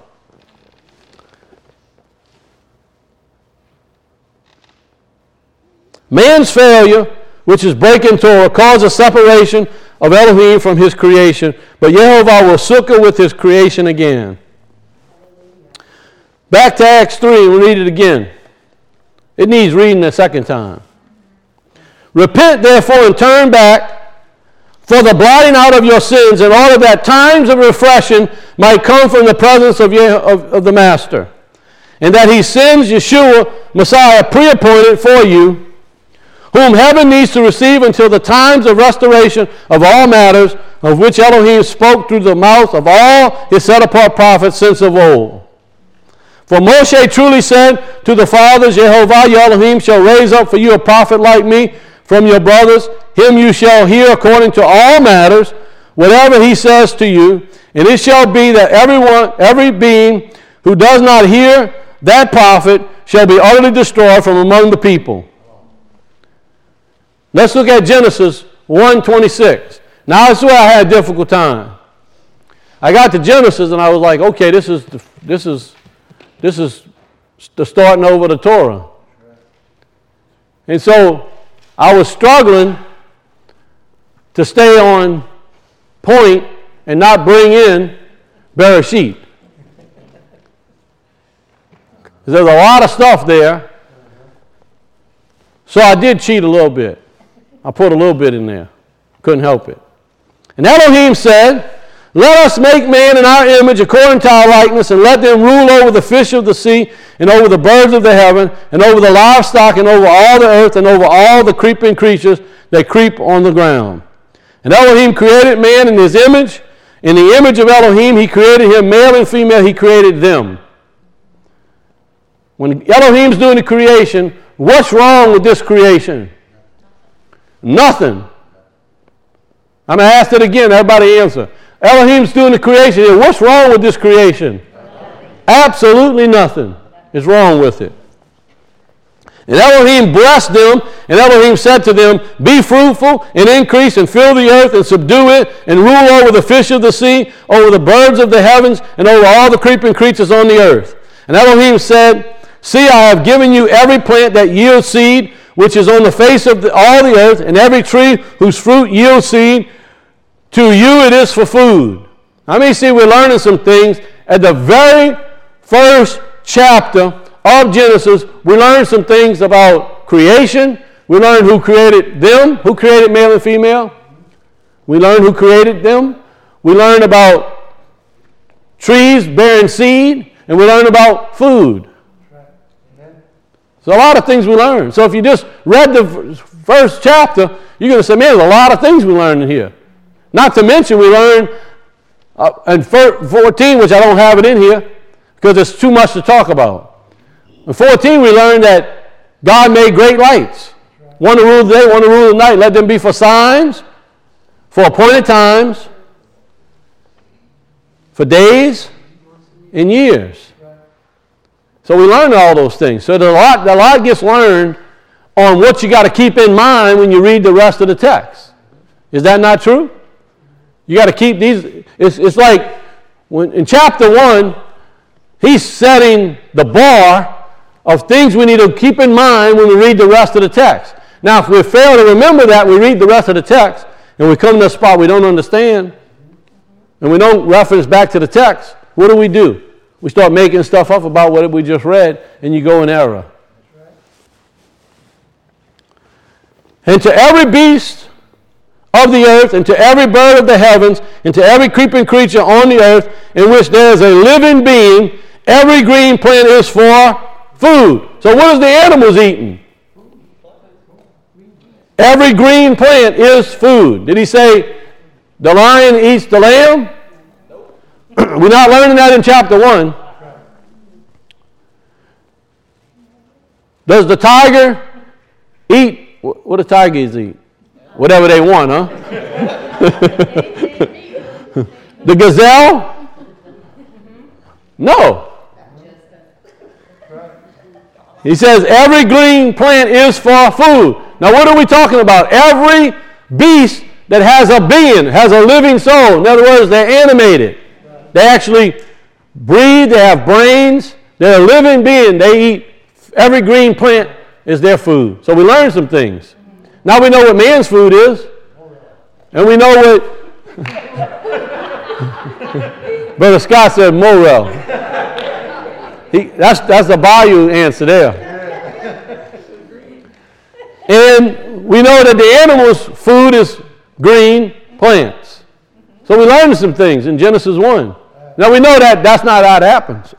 Man's failure, which is breaking Torah, causes separation of Elohim from his creation, but Yehovah will sukkah with his creation again. Back to Acts 3, we'll read it again. It needs reading a second time. Repent, therefore, and turn back for the blotting out of your sins, in order that times of refreshing might come from the presence of the Master, and that he sends Yeshua, Messiah, pre-appointed for you, whom heaven needs to receive until the times of restoration of all matters, of which Elohim spoke through the mouth of all his set-apart prophets since of old. For Moshe truly said to the fathers, Yehovah, your Elohim, shall raise up for you a prophet like me from your brothers. Him you shall hear according to all matters, whatever he says to you. And it shall be that every being who does not hear that prophet shall be utterly destroyed from among the people. Let's look at Genesis 1:26. Now this is where I had a difficult time. I got to Genesis and I was like, okay, this is the starting over the Torah. And so I was struggling to stay on point and not bring in Bereshit. There's a lot of stuff there. So I did cheat a little bit. I put a little bit in there. Couldn't help it. And Elohim said, let us make man in our image according to our likeness, and let them rule over the fish of the sea, and over the birds of the heaven, and over the livestock, and over all the earth, and over all the creeping creatures that creep on the ground. And Elohim created man in his image. In the image of Elohim, he created him, male and female, he created them. When Elohim's doing the creation, what's wrong with this creation? Nothing. I'm going to ask it again. Everybody answer. Elohim's doing the creation. What's wrong with this creation? Nothing. Absolutely nothing is wrong with it. And Elohim blessed them, and Elohim said to them, be fruitful and increase and fill the earth and subdue it and rule over the fish of the sea, over the birds of the heavens, and over all the creeping creatures on the earth. And Elohim said, see, I have given you every plant that yields seed, which is on the face of all the earth, and every tree whose fruit yields seed. To you it is for food. I mean, see, we're learning some things. At the very first chapter of Genesis, we learned some things about creation. We learned who created them, who created male and female. We learned who created them. We learned about trees bearing seed, and we learned about food. So a lot of things we learned. So if you just read the first chapter, you're going to say, man, there's a lot of things we learned in here. Not to mention we learned in 14, which I don't have it in here, because there's too much to talk about. In 14, we learned that God made great lights. One to rule the day, one to rule the night. Let them be for signs, for appointed times, for days and years. So we learned all those things. So a lot gets learned on what you got to keep in mind when you read the rest of the text. Is that not true? You got to keep these. It's like when in chapter 1, he's setting the bar of things we need to keep in mind when we read the rest of the text. Now, if we fail to remember that, we read the rest of the text, and we come to a spot we don't understand, and we don't reference back to the text, what do? We start making stuff up about what we just read, and you go in error. And to every beast of the earth, and to every bird of the heavens, and to every creeping creature on the earth, in which there is a living being, every green plant is for food. So what is the animals eating? Every green plant is food. Did he say the lion eats the lamb? We're not learning that in chapter 1. Does the tiger eat? What do tigers eat? Whatever they want, huh? The gazelle? No. He says every green plant is for food. Now what are we talking about? Every beast that has a being, has a living soul. In other words, they're animated. They actually breathe, they have brains, they're a living being. They eat, every green plant is their food. So we learned some things. Now we know what man's food is. And we know what Brother Scott said, morel. That's the Bayou answer there. And we know that the animal's food is green plants. So we learned some things in Genesis 1. Now we know that that's not how it happens.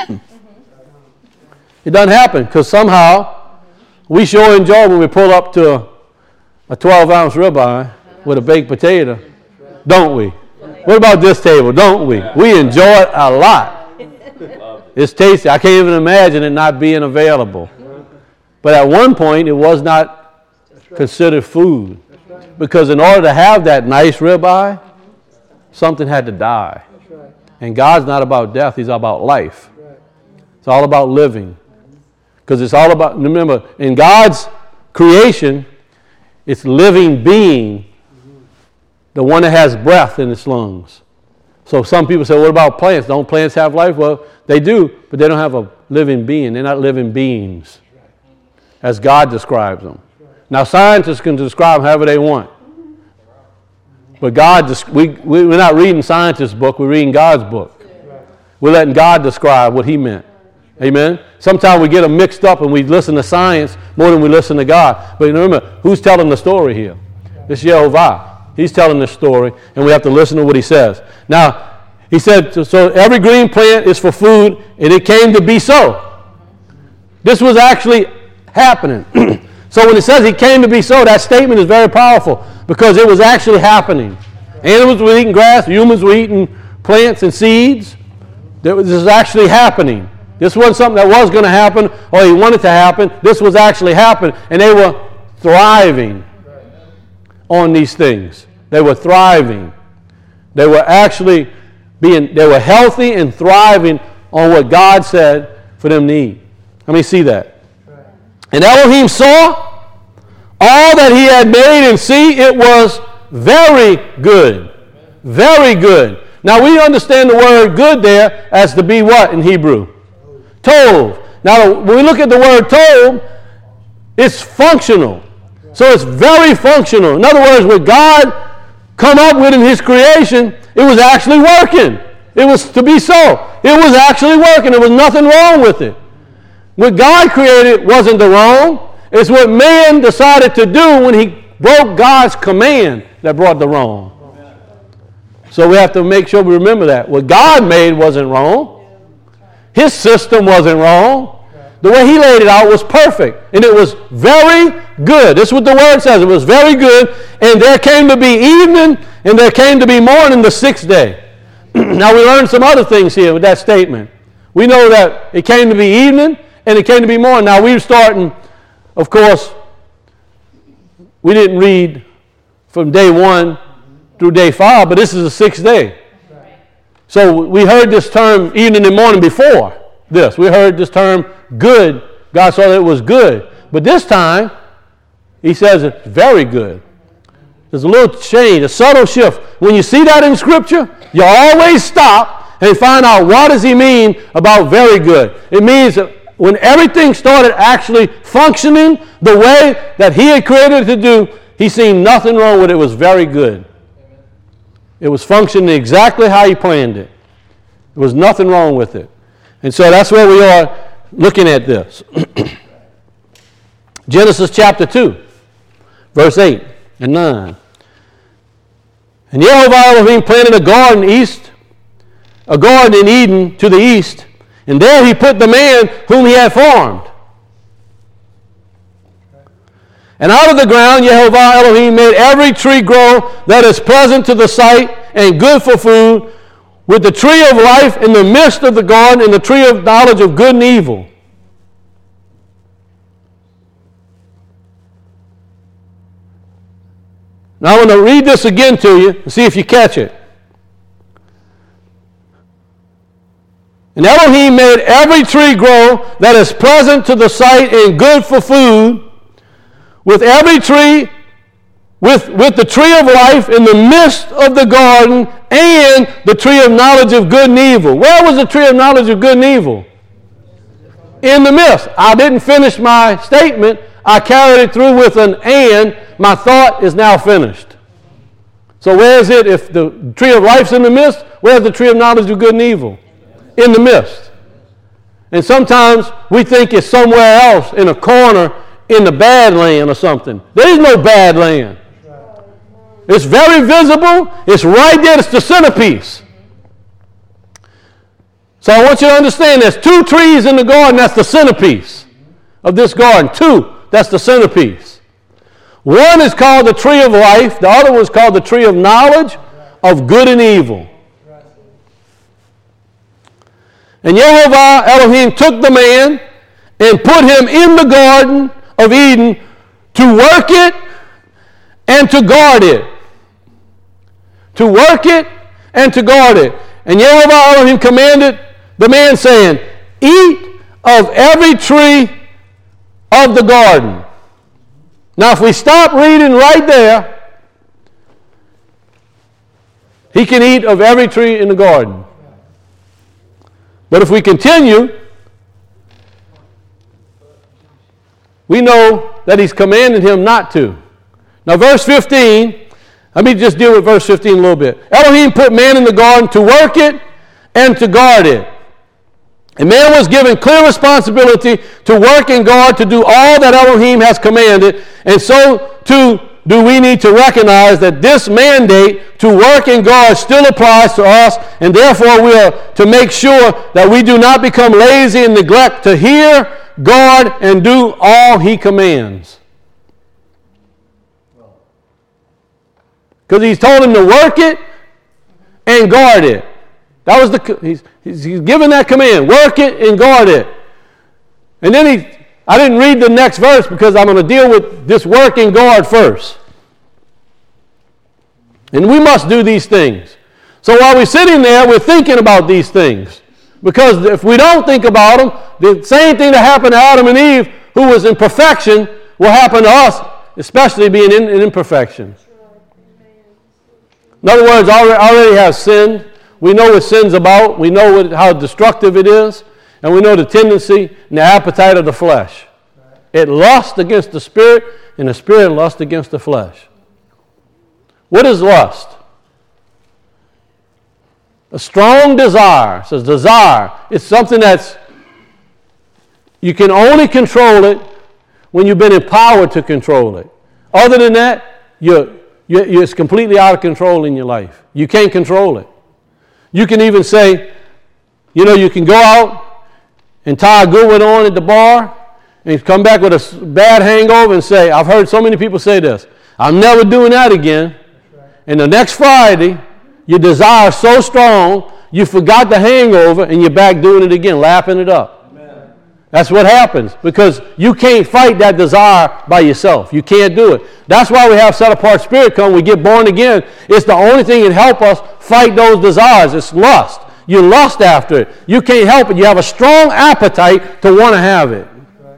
It doesn't happen because somehow we sure enjoy when we pull up to a 12-ounce ribeye with a baked potato, don't we? What about this table? Don't we? We enjoy it a lot. It's tasty. I can't even imagine it not being available. But at one point, it was not considered food. Because in order to have that nice ribeye, something had to die. And God's not about death. He's about life. It's all about living. Because it's all about, remember, in God's creation, it's living being, the one that has breath in its lungs. So some people say, what about plants? Don't plants have life? Well, they do, but they don't have a living being. They're not living beings, as God describes them. Now, scientists can describe them however they want. But God, we're not reading scientists' book, we're reading God's book. We're letting God describe what he meant. Amen? Sometimes we get them mixed up and we listen to science more than we listen to God. But remember, who's telling the story here? It's Jehovah. He's telling the story, and we have to listen to what he says. Now, he said, so every green plant is for food, and it came to be so. This was actually happening. So when it says it came to be so, that statement is very powerful because it was actually happening. Animals were eating grass, humans were eating plants and seeds. This is actually happening. This wasn't something that was going to happen or he wanted to happen. This was actually happening, and they were thriving on these things. They were thriving. They were actually they were healthy and thriving on what God said for them to eat. Let me see that. And Elohim saw all that he had made, and see, it was very good. Very good. Now we understand the word good there as to be what in Hebrew? Tov. Now when we look at the word tov, it's functional. So it's very functional. In other words, what God come up with in his creation, it was actually working. It was to be so. It was actually working. There was nothing wrong with it. What God created wasn't the wrong. It's what man decided to do when he broke God's command that brought the wrong. So we have to make sure we remember that. What God made wasn't wrong. His system wasn't wrong. The way he laid it out was perfect. And it was very good. This is what the word says. It was very good. And there came to be evening, and there came to be morning the sixth day. Now we learned some other things here with that statement. We know that it came to be evening and it came to be morning. Now we're starting, of course, we didn't read from day 1 through day 5, but this is the 6th day. So we heard this term evening and morning before this. We heard this term good. God saw that it was good. But this time, he says it's very good. There's a little change, a subtle shift. When you see that in Scripture, you always stop and find out what does he mean about very good. It means that when everything started actually functioning the way that he had created it to do, he seen nothing wrong with it. It was very good. It was functioning exactly how he planned it. There was nothing wrong with it. And so that's where we are looking at this. Genesis chapter 2, verse 8 and 9. And Yehovah Elohim planted a garden in Eden to the east, and there he put the man whom he had formed. And out of the ground Yehovah Elohim made every tree grow that is pleasant to the sight and good for food, with the tree of life in the midst of the garden, and the tree of knowledge of good and evil. Now I'm going to read this again to you and see if you catch it. And Elohim made every tree grow that is pleasant to the sight and good for food, with every tree, with the tree of life in the midst of the garden, and the tree of knowledge of good and evil. Where was the tree of knowledge of good and evil? In the midst. I didn't finish my statement. I carried it through with an and. My thought is now finished. So where is it? If the tree of life's in the midst, where's the tree of knowledge of good and evil? In the midst. And sometimes we think it's somewhere else in a corner in the bad land or something. There is no bad land. It's very visible. It's right there. It's the centerpiece. So I want you to understand there's 2 trees in the garden. That's the centerpiece of this garden. 2. That's the centerpiece. One is called the tree of life. The other one is called the tree of knowledge of good and evil. And Yehovah Elohim took the man and put him in the garden of Eden to work it and to guard it. To work it and to guard it. And Yehovah Elohim commanded the man, saying, eat of every tree of the garden. Now, if we stop reading right there, he can eat of every tree in the garden. But if we continue, we know that he's commanded him not to. Now, verse 15, let me just deal with verse 15 a little bit. Elohim put man in the garden to work it and to guard it. And man was given clear responsibility to work and guard, to do all that Elohim has commanded. And so, too, do we need to recognize that this mandate to work and guard still applies to us, and therefore we are to make sure that we do not become lazy and neglect to hear, guard, and do all he commands. Because he's told him to work it and guard it. That was he's given that command, work it and guard it. And then I didn't read the next verse because I'm going to deal with this work and guard first. And we must do these things. So while we're sitting there, we're thinking about these things. Because if we don't think about them, the same thing that happened to Adam and Eve, who was in perfection, will happen to us, especially being in imperfection. In other words, already have sinned. We know what sin's about. We know how destructive it is. And we know the tendency and the appetite of the flesh. It lusts against the spirit, and the spirit lusts against the flesh. What is lust? A strong desire. It says desire. It's something that's, you can only control it when you've been empowered to control it. Other than that, it's completely out of control in your life. You can't control it. You can even say, you can go out and tie a good one on at the bar and come back with a bad hangover and say, I've heard so many people say this, I'm never doing that again. And the next Friday, your desire is so strong, you forgot the hangover, and you're back doing it again, lapping it up. Amen. That's what happens, because you can't fight that desire by yourself. You can't do it. That's why we have set-apart spirit come. We get born again. It's the only thing that help us fight those desires. It's lust. You lust after it. You can't help it. You have a strong appetite to want to have it.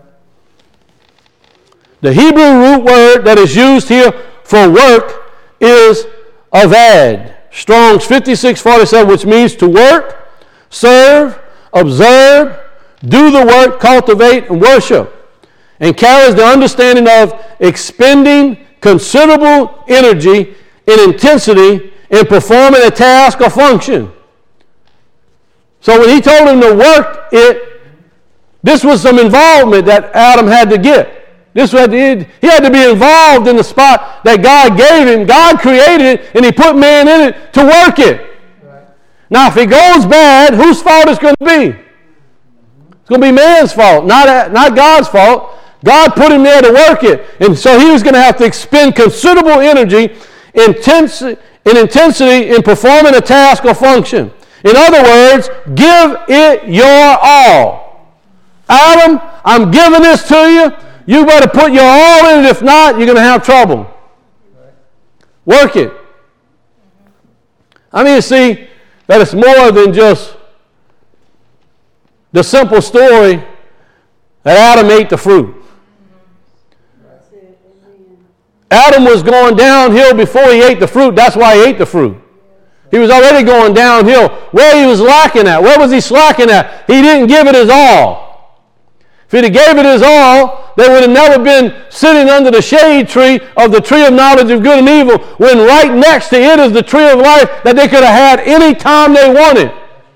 The Hebrew root word that is used here for work is avad. Strong's 5647, which means to work, serve, observe, do the work, cultivate, and worship, and carries the understanding of expending considerable energy and intensity in performing a task or function. So when he told him to work it, this was some involvement that Adam had to get. He had to be involved in the spot that God gave him. God created it, and he put man in it to work it. Right. Now, if it goes bad, whose fault is going to be? It's going to be man's fault, not God's fault. God put him there to work it. And so he was going to have to expend considerable energy, intensity in performing a task or function. In other words, give it your all. Adam, I'm giving this to you. You better put your all in it. If not, you're going to have trouble. Work it. I mean, you see that it's more than just the simple story that Adam ate the fruit. Adam was going downhill before he ate the fruit. That's why he ate the fruit. He was already going downhill. Where he was lacking at? Where was he slacking at? He didn't give it his all. If he'd have gave it his all, they would have never been sitting under the shade tree of the tree of knowledge of good and evil, when right next to it is the tree of life that they could have had any time they wanted.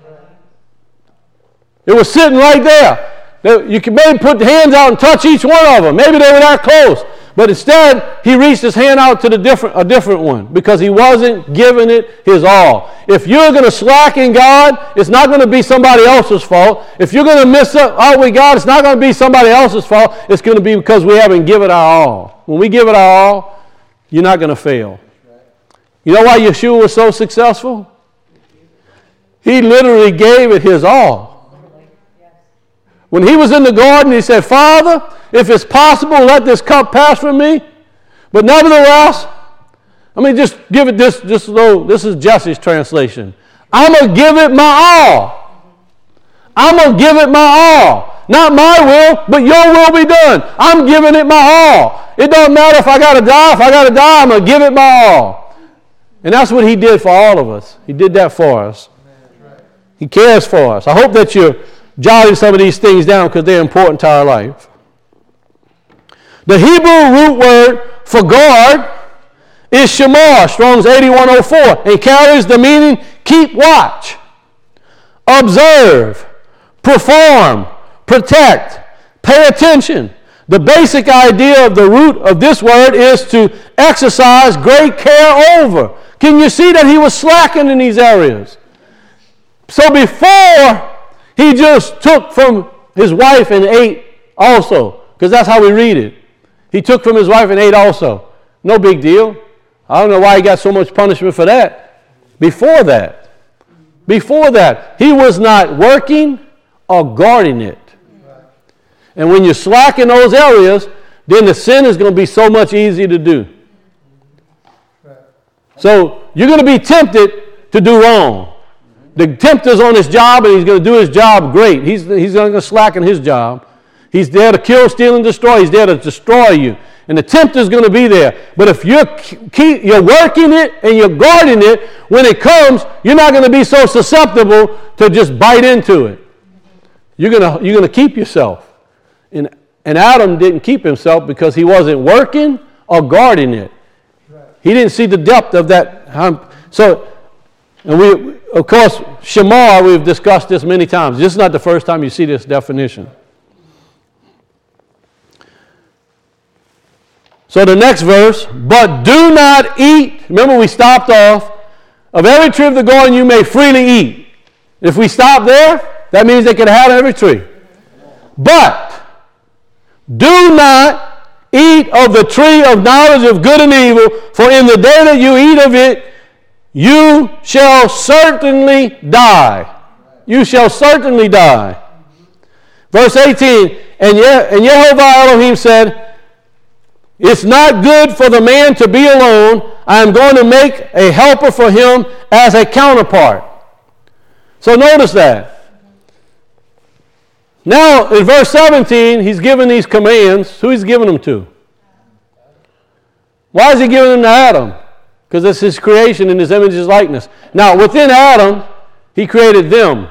It was sitting right there. You could maybe put the hands out and touch each one of them. Maybe they were that close. But instead, he reached his hand out to a different one, because he wasn't giving it his all. If you're going to slacken God, it's not going to be somebody else's fault. If you're going to miss out with God, it's not going to be somebody else's fault. It's going to be because we haven't given our all. When we give it our all, you're not going to fail. You know why Yeshua was so successful? He literally gave it his all. When he was in the garden, he said, Father, if it's possible, let this cup pass from me. But nevertheless, let me just give it this little, this is Jesse's translation. I'm going to give it my all. I'm going to give it my all. Not my will, but your will be done. I'm giving it my all. It doesn't matter if I got to die. If I got to die, I'm going to give it my all. And that's what he did for all of us. He did that for us. He cares for us. I hope that you're jotting some of these things down, because they're important to our life. The Hebrew root word for guard is shamar, Strong's 8104, and carries the meaning keep watch, observe, perform, protect, pay attention. The basic idea of the root of this word is to exercise great care over. Can you see that he was slacking in these areas? So before, he just took from his wife and ate also, because that's how we read it. He took from his wife and ate also. No big deal. I don't know why he got so much punishment for that. Before that, he was not working or guarding it. And when you slack in those areas, then the sin is going to be so much easier to do. So you're going to be tempted to do wrong. The tempter's on his job, and he's going to do his job great. He's going to slacken his job. He's there to kill, steal, and destroy. He's there to destroy you. And the tempter's going to be there. But if you're working it and you're guarding it, when it comes, you're not going to be so susceptible to just bite into it. You're going to keep yourself. And Adam didn't keep himself because he wasn't working or guarding it. He didn't see the depth of that. And we, of course, shamar, we've discussed this many times. This is not the first time you see this definition. So the next verse, but do not eat, remember we stopped off, of every tree of the garden you may freely eat. If we stop there, that means they can have every tree. But do not eat of the tree of knowledge of good and evil, for in the day that you eat of it, you shall certainly die. You shall certainly die. Verse 18, and Yehovah Elohim said, it's not good for the man to be alone. I am going to make a helper for him as a counterpart. So notice that. Now, in verse 17, he's given these commands. Who he's giving them to? Why is he giving them to Adam? Because it's his creation in his image, his likeness. Now, within Adam, he created them.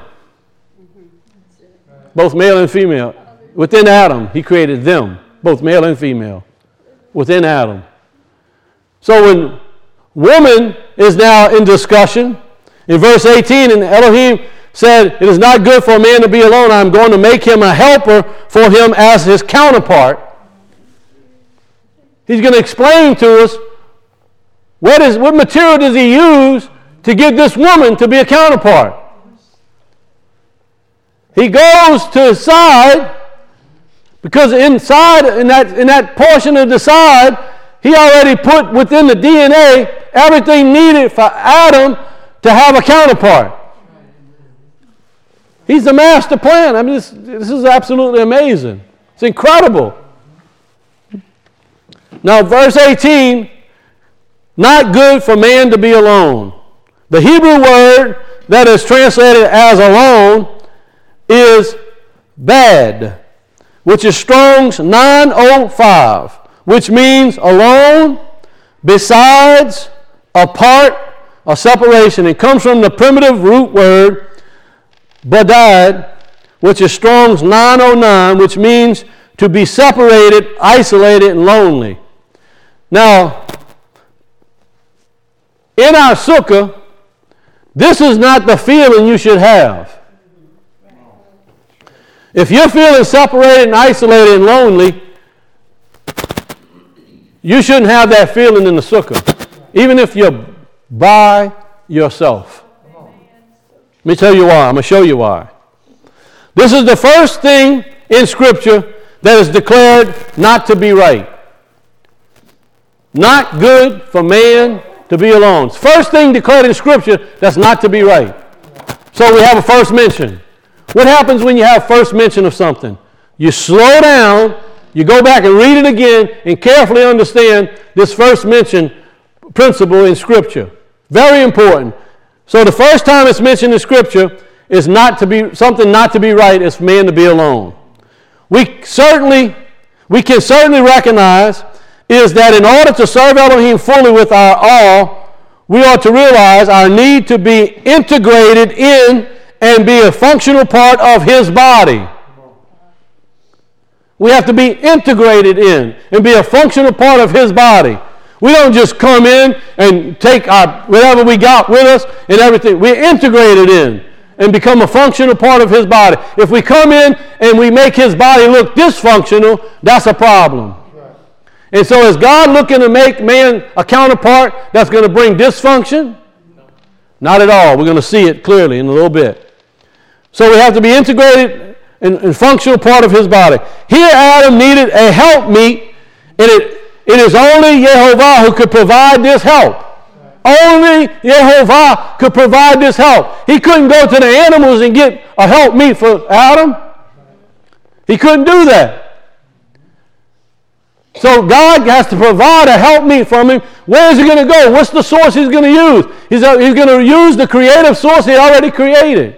Both male and female. Within Adam, he created them. Both male and female. Within Adam. So when woman is now in discussion, in verse 18, and Elohim said, it is not good for a man to be alone. I'm going to make him a helper for him as his counterpart. He's going to explain to us what material does he use to get this woman to be a counterpart. He goes to his side because inside, in that portion of the side, he already put within the DNA everything needed for Adam to have a counterpart. He's the master plan. I mean, this is absolutely amazing. It's incredible. Now, verse 18, not good for man to be alone. The Hebrew word that is translated as alone is bad, which is Strong's 905, which means alone, besides, apart, or separation. It comes from the primitive root word badad, which is Strong's 909, which means to be separated, isolated, and lonely. Now, in our sukkah, this is not the feeling you should have. If you're feeling separated and isolated and lonely, you shouldn't have that feeling in the sukkah, even if you're by yourself. Let me tell you why. I'm going to show you why. This is the first thing in Scripture that is declared not to be right. Not good for man to be alone. First thing declared in Scripture that's not to be right. So we have a first mention. What happens when you have first mention of something? You slow down, you go back and read it again, and carefully understand this first mention principle in Scripture. Very important. So the first time it's mentioned in Scripture is something not to be right is for man to be alone. We can certainly recognize is that in order to serve Elohim fully with our all, we ought to realize our need to be integrated in and be a functional part of his body. We have to be integrated in and be a functional part of his body. We don't just come in and take whatever we got with us and everything. We're integrated in and become a functional part of his body. If we come in and we make his body look dysfunctional, that's a problem. And so is God looking to make man a counterpart that's going to bring dysfunction? Not at all. We're going to see it clearly in a little bit. So we have to be integrated and functional part of his body. Here Adam needed a helpmeet, and it is only Yehovah who could provide this help. Only Yehovah could provide this help. He couldn't go to the animals and get a helpmeet for Adam. He couldn't do that. So God has to provide a helpmeet from him. Where is he going to go? What's the source he's going to use? He's going to use the creative source he already created.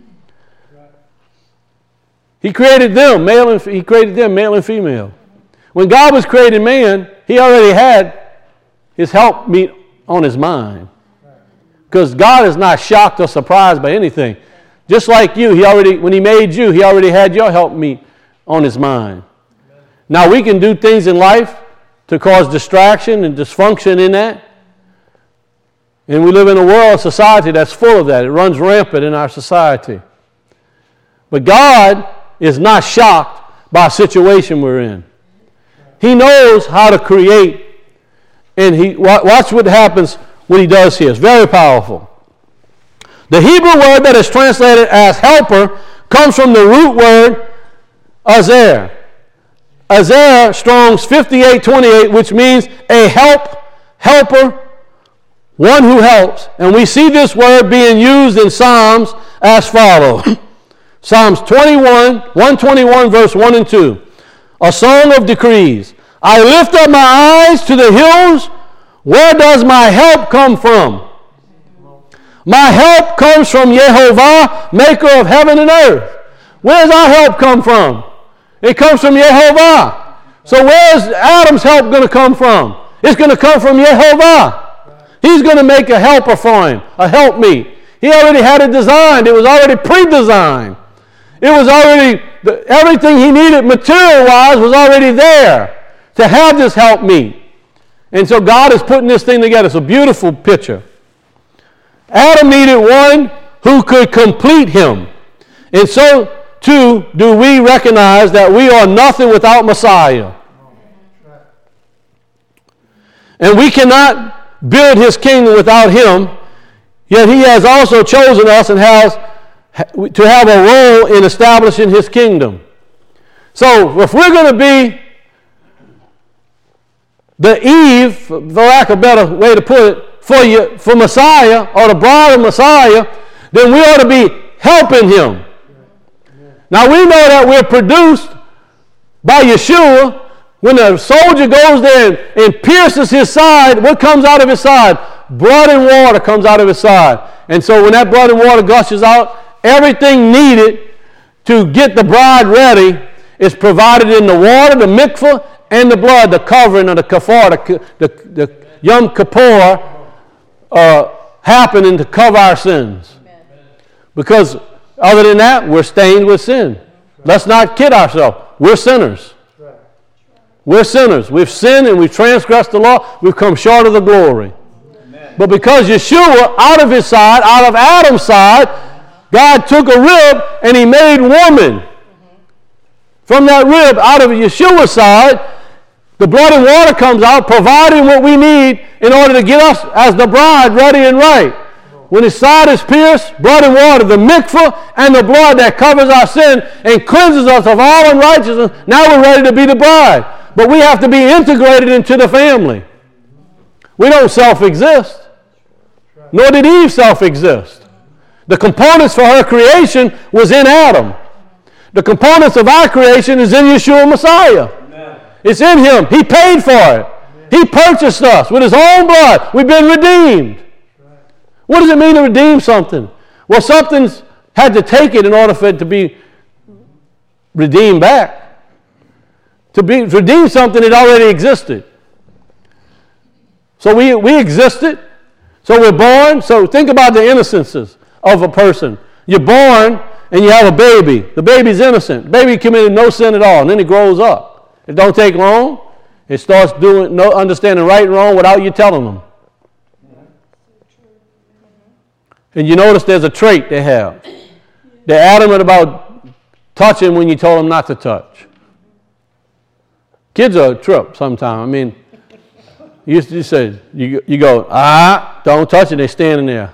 He created them, male and female. When God was creating man, he already had his helpmeet on his mind. Because God is not shocked or surprised by anything. Just like you, when he made you, he already had your helpmeet on his mind. Now, we can do things in life to cause distraction and dysfunction in that. And we live in a world, society that's full of that. It runs rampant in our society. But God is not shocked by a situation we're in. He knows how to create. And watch what happens when he does here. It's very powerful. The Hebrew word that is translated as helper comes from the root word azer. Azer, Strong's 5828, which means a helper, one who helps. And we see this word being used in Psalms as follows. Psalms 121, verse 1 and 2. A song of decrees. I lift up my eyes to the hills. Where does my help come from? My help comes from Yehovah, maker of heaven and earth. Where does our help come from? It comes from Yehovah. So where's Adam's help going to come from? It's going to come from Yehovah. He's going to make a helper for him, a helpmeet. He already had it designed. It was already pre-designed. It was already, everything he needed material-wise was already there to have this helpmeet. And so God is putting this thing together. It's a beautiful picture. Adam needed one who could complete him. And so, too, do we recognize that we are nothing without Messiah. And we cannot build his kingdom without him, yet he has also chosen us and has to have a role in establishing his kingdom. So if we're going to be the Eve, for lack of a better way to put it, for Messiah, or the bride of Messiah, then we ought to be helping him. Now we know that we're produced by Yeshua. When the soldier goes there and pierces his side, what comes out of his side? Blood and water comes out of his side. And so when that blood and water gushes out, everything needed to get the bride ready is provided in the water, the mikvah, and the blood, the covering of the kafar, the Yom Kippur, happening to cover our sins. Because other than that, we're stained with sin. Let's not kid ourselves. We're sinners. We're sinners. We've sinned and we've transgressed the law. We've come short of the glory. Amen. But because Yeshua, out of his side, out of Adam's side, God took a rib and he made woman. From that rib, out of Yeshua's side, the blood and water comes out, providing what we need in order to get us as the bride ready and right. When his side is pierced, blood and water, the mikvah and the blood that covers our sin and cleanses us of all unrighteousness, now we're ready to be the bride. But we have to be integrated into the family. We don't self-exist. Nor did Eve self-exist. The components for her creation was in Adam. The components of our creation is in Yeshua Messiah. Amen. It's in him. He paid for it. Amen. He purchased us with his own blood. We've been redeemed. What does it mean to redeem something? Well, something's had to take it in order for it to be redeemed back. To redeem something that already existed. So we existed. So we're born. So think about the innocences of a person. You're born and you have a baby. The baby's innocent. The baby committed no sin at all. And then it grows up. It don't take long. It starts understanding right and wrong without you telling them. And you notice there's a trait they have. They're adamant about touching when you told them not to touch. Kids are a trip sometimes. I mean, you say, you go, don't touch it. They're standing there.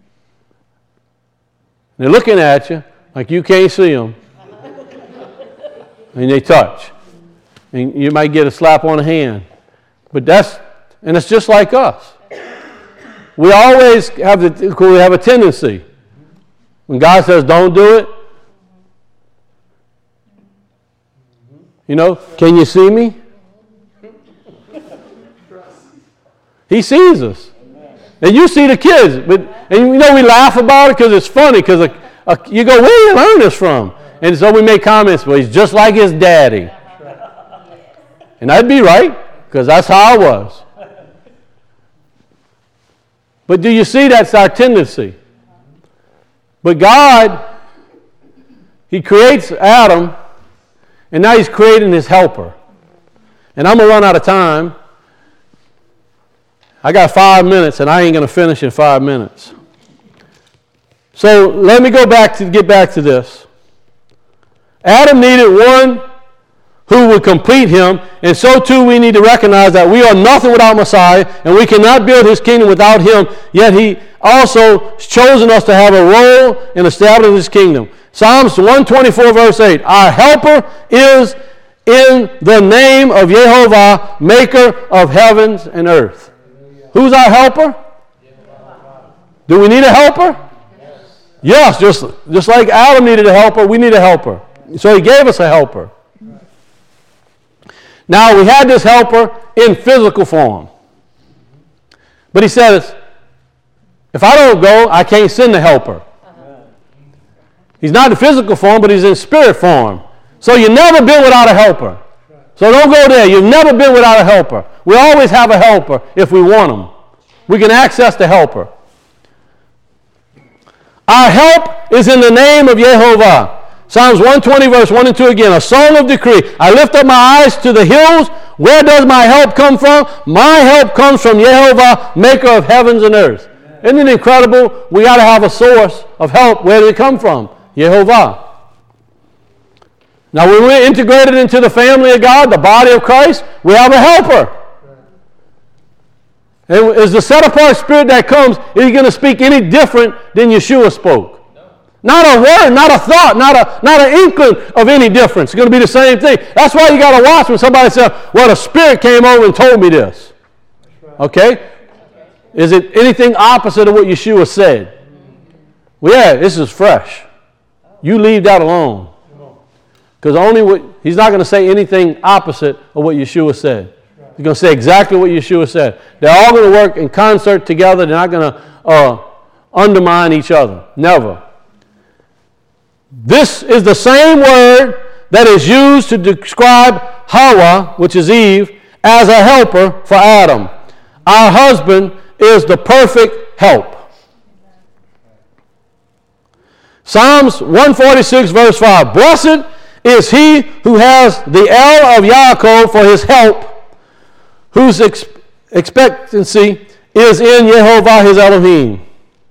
They're looking at you like you can't see them. And they touch. And you might get a slap on the hand. But it's just like us. We always have a tendency. When God says don't do it, can you see me? He sees us. And you see the kids. And we laugh about it because it's funny. Because you go, where did you learn this from? And so we make comments, well, he's just like his daddy. And I'd be right, because that's how I was. But do you see that's our tendency? But God, he creates Adam, and now he's creating his helper. And I'm going to run out of time. I got 5 minutes, and I ain't going to finish in 5 minutes. So let me get back to this. Adam needed one who would complete him, and so too we need to recognize that we are nothing without Messiah, and we cannot build his kingdom without him, yet he also has chosen us to have a role in establishing his kingdom. Psalms 124 verse 8, our helper is in the name of Yehovah, maker of heavens and earth. Who's our helper? Do we need a helper? Yes, just like Adam needed a helper, we need a helper. So he gave us a helper. Now, we had this helper in physical form. But he says, if I don't go, I can't send the helper. He's not in physical form, but he's in spirit form. So you've never been without a helper. So don't go there. You've never been without a helper. We always have a helper if we want him. We can access the helper. Our help is in the name of Yehovah. Psalms 120, verse 1 and 2 again. A song of decree. I lift up my eyes to the hills. Where does my help come from? My help comes from Yehovah, maker of heavens and earth. Isn't it incredible? We got to have a source of help. Where did it come from? Yehovah. Now, when we're integrated into the family of God, the body of Christ, we have a helper. And is the set-apart spirit that comes, is he going to speak any different than Yeshua spoke? Not a word, not a thought, not an inkling of any difference. It's going to be the same thing. That's why you got to watch when somebody says, well, the Spirit came over and told me this. Okay? Is it anything opposite of what Yeshua said? Well, yeah, this is fresh. You leave that alone. Because he's not going to say anything opposite of what Yeshua said. He's going to say exactly what Yeshua said. They're all going to work in concert together. They're not going to undermine each other. Never. This is the same word that is used to describe Hawa, which is Eve, as a helper for Adam. Our husband is the perfect help. Psalms 146, verse 5. Blessed is he who has the El of Yaakov for his help, whose expectancy is in Yehovah his Elohim.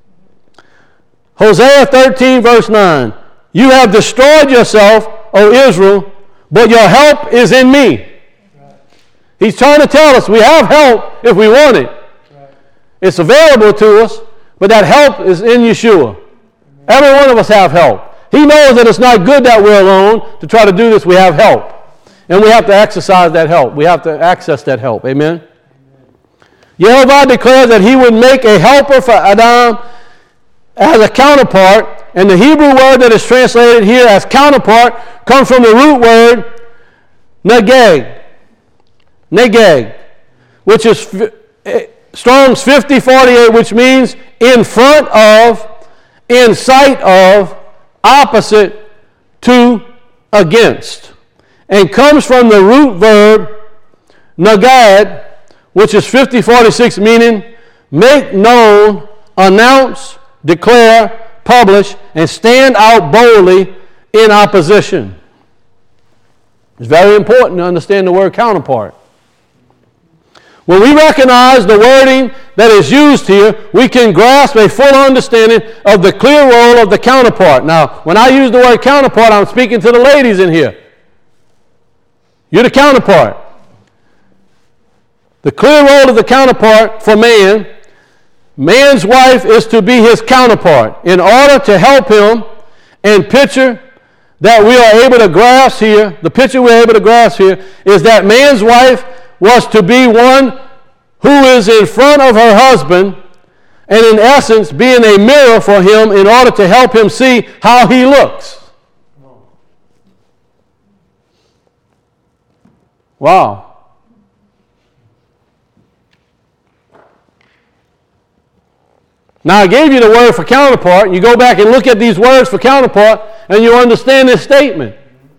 Hosea 13, verse 9. You have destroyed yourself, O Israel, but your help is in me. He's trying to tell us we have help if we want it. It's available to us, but that help is in Yeshua. Every one of us have help. He knows that it's not good that we're alone to try to do this. We have help. And we have to exercise that help. We have to access that help. Amen? Yehovah declares that he would make a helper for Adam as a counterpart. And the Hebrew word that is translated here as counterpart comes from the root word negeg. Negeg, which is Strong's 5048, which means in front of, in sight of, opposite to, against. And comes from the root verb nagad, which is 5046, meaning make known, announce, declare, publish, and stand out boldly in opposition. It's very important to understand the word counterpart. When we recognize the wording that is used here, we can grasp a full understanding of the clear role of the counterpart. Now, when I use the word counterpart, I'm speaking to the ladies in here. You're the counterpart. The clear role of the counterpart for man, man's wife is to be his counterpart in order to help him. And picture that we are able to grasp here, the picture we're able to grasp here is that man's wife was to be one who is in front of her husband and in essence being a mirror for him in order to help him see how he looks. Wow. Now, I gave you the word for counterpart. You go back and look at these words for counterpart, and you understand this statement.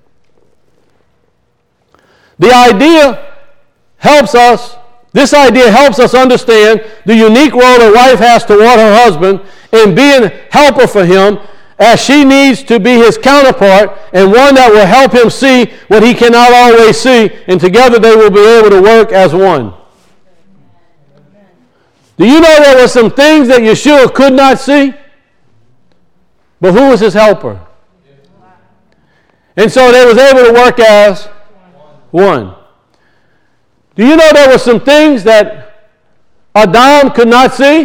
This idea helps us understand the unique role a wife has toward her husband in being a helper for him, as she needs to be his counterpart and one that will help him see what he cannot always see, and together they will be able to work as one. Do you know there were some things that Yeshua could not see? But who was his helper? And so they was able to work as one. Do you know there were some things that Adam could not see?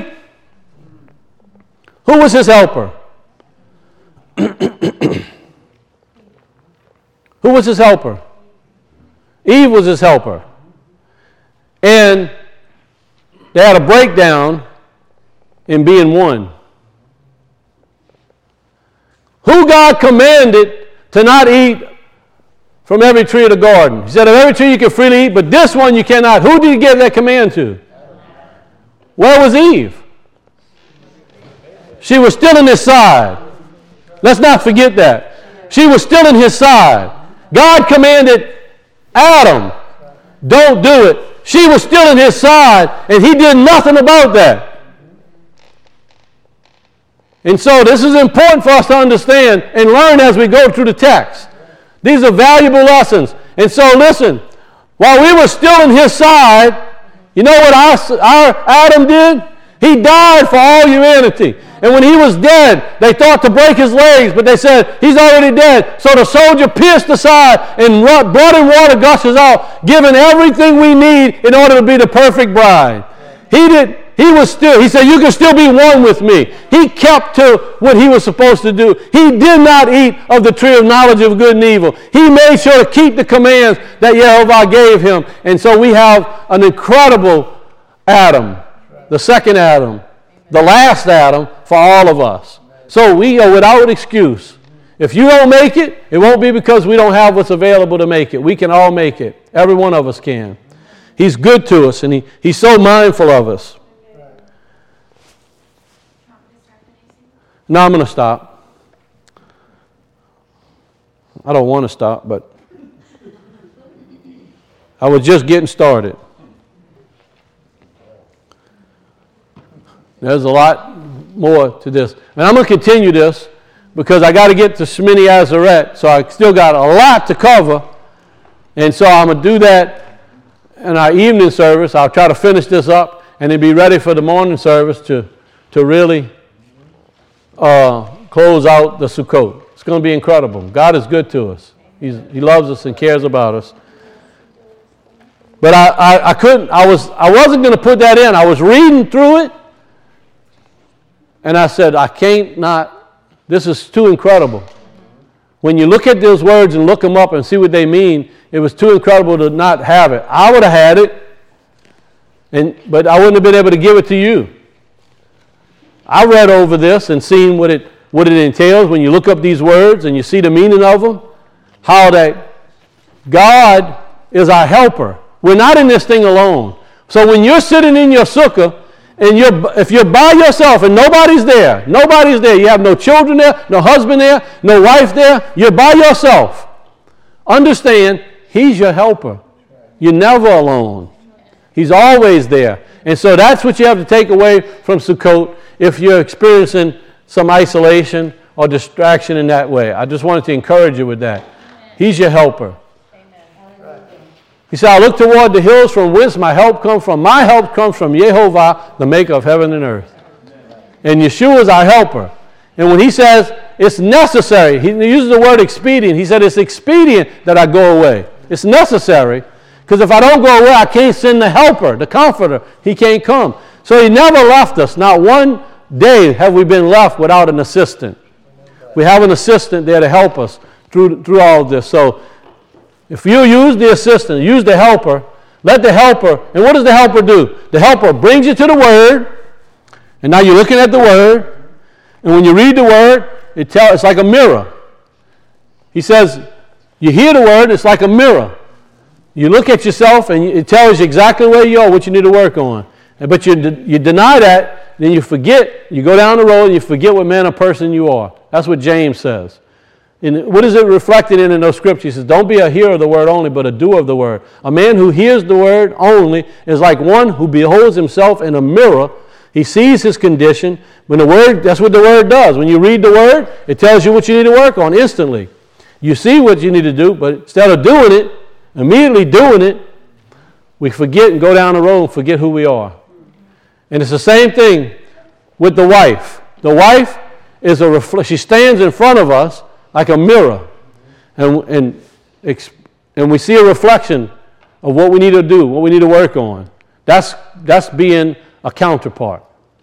Who was his helper? Who was his helper? Eve was his helper. And they had a breakdown in being one. who God commanded to not eat from every tree of the garden. He said, of every tree you can freely eat, but this one you cannot. Who did he give that command to? Where was Eve? She was still in his side. Let's not forget that. She was still in his side. God commanded Adam, don't do it. She was still in his side, and he did nothing about that. And so this is important for us to understand and learn as we go through the text. These are valuable lessons. And so listen, while we were still in his side, you know what our Adam did? He died for all humanity. And when he was dead, they thought to break his legs, but they said, he's already dead. So the soldier pierced the side, and blood and water gushes out, giving everything we need in order to be the perfect bride. He said, you can still be one with me. He kept to what he was supposed to do. He did not eat of the tree of knowledge of good and evil. He made sure to keep the commands that Jehovah gave him. And so we have an incredible Adam, the second Adam, the last Adam for all of us. So we are without excuse. If you don't make it, it won't be because we don't have what's available to make it. We can all make it. Every one of us can. He's good to us, and he's so mindful of us. Now I'm going to stop. I don't want to stop, but I was just getting started. There's a lot more to this. And I'm going to continue this because I got to get to Shemini Azaret, so I still got a lot to cover. And so I'm going to do that in our evening service. I'll try to finish this up and then be ready for the morning service to really close out the Sukkot. It's going to be incredible. God is good to us. He loves us and cares about us. But I wasn't going to put that in. I was reading through it, and I said, I can't not, this is too incredible. When you look at those words and look them up and see what they mean, it was too incredible to not have it. I would have had it, but I wouldn't have been able to give it to you. I read over this and seen what it entails when you look up these words and you see the meaning of them, how that God is our helper. We're not in this thing alone. So when you're sitting in your sukkah, and if you're by yourself and nobody's there, you have no children there, no husband there, no wife there, you're by yourself. Understand, he's your helper. You're never alone. He's always there. And so that's what you have to take away from Sukkot if you're experiencing some isolation or distraction in that way. I just wanted to encourage you with that. He's your helper. He said, I look toward the hills from whence my help comes from. My help comes from Jehovah, the maker of heaven and earth. And Yeshua is our helper. And when he says it's necessary, he uses the word expedient. He said it's expedient that I go away. It's necessary, because if I don't go away, I can't send the helper, the comforter. He can't come. So he never left us. Not one day have we been left without an assistant. We have an assistant there to help us through all of this. So if you use the assistant, use the helper, let the helper, and what does the helper do? The helper brings you to the Word, and now you're looking at the Word, and when you read the Word, it's like a mirror. He says, you hear the Word, it's like a mirror. You look at yourself, and it tells you exactly where you are, what you need to work on. But you deny that, then you forget, you go down the road, and you forget what man or person you are. That's what James says. And what is it reflected in those scriptures? He says, don't be a hearer of the word only, but a doer of the word. A man who hears the word only is like one who beholds himself in a mirror. He sees his condition. When the word, that's what the word does. When you read the word, it tells you what you need to work on instantly. You see what you need to do, but instead of doing it, immediately doing it, we forget and go down the road and forget who we are. And it's the same thing with the wife. The wife is she stands in front of us like a mirror, and we see a reflection of what we need to do, what we need to work on. That's being a counterpart.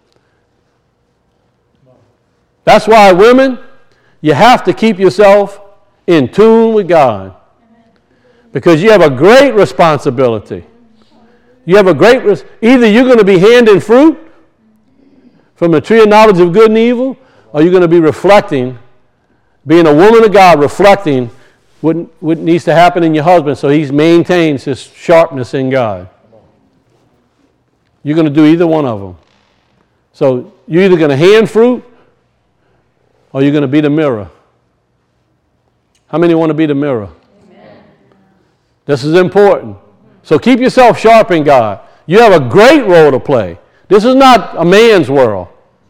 That's why, women, you have to keep yourself in tune with God, because you have a great responsibility. You have either you're going to be handing fruit from the tree of knowledge of good and evil, or you're going to be reflecting being a woman of God, reflecting what needs to happen in your husband so he maintains his sharpness in God. You're going to do either one of them. So you're either going to hand fruit or you're going to be the mirror. How many want to be the mirror? Amen. This is important. So keep yourself sharp in God. You have a great role to play. This is not a man's world.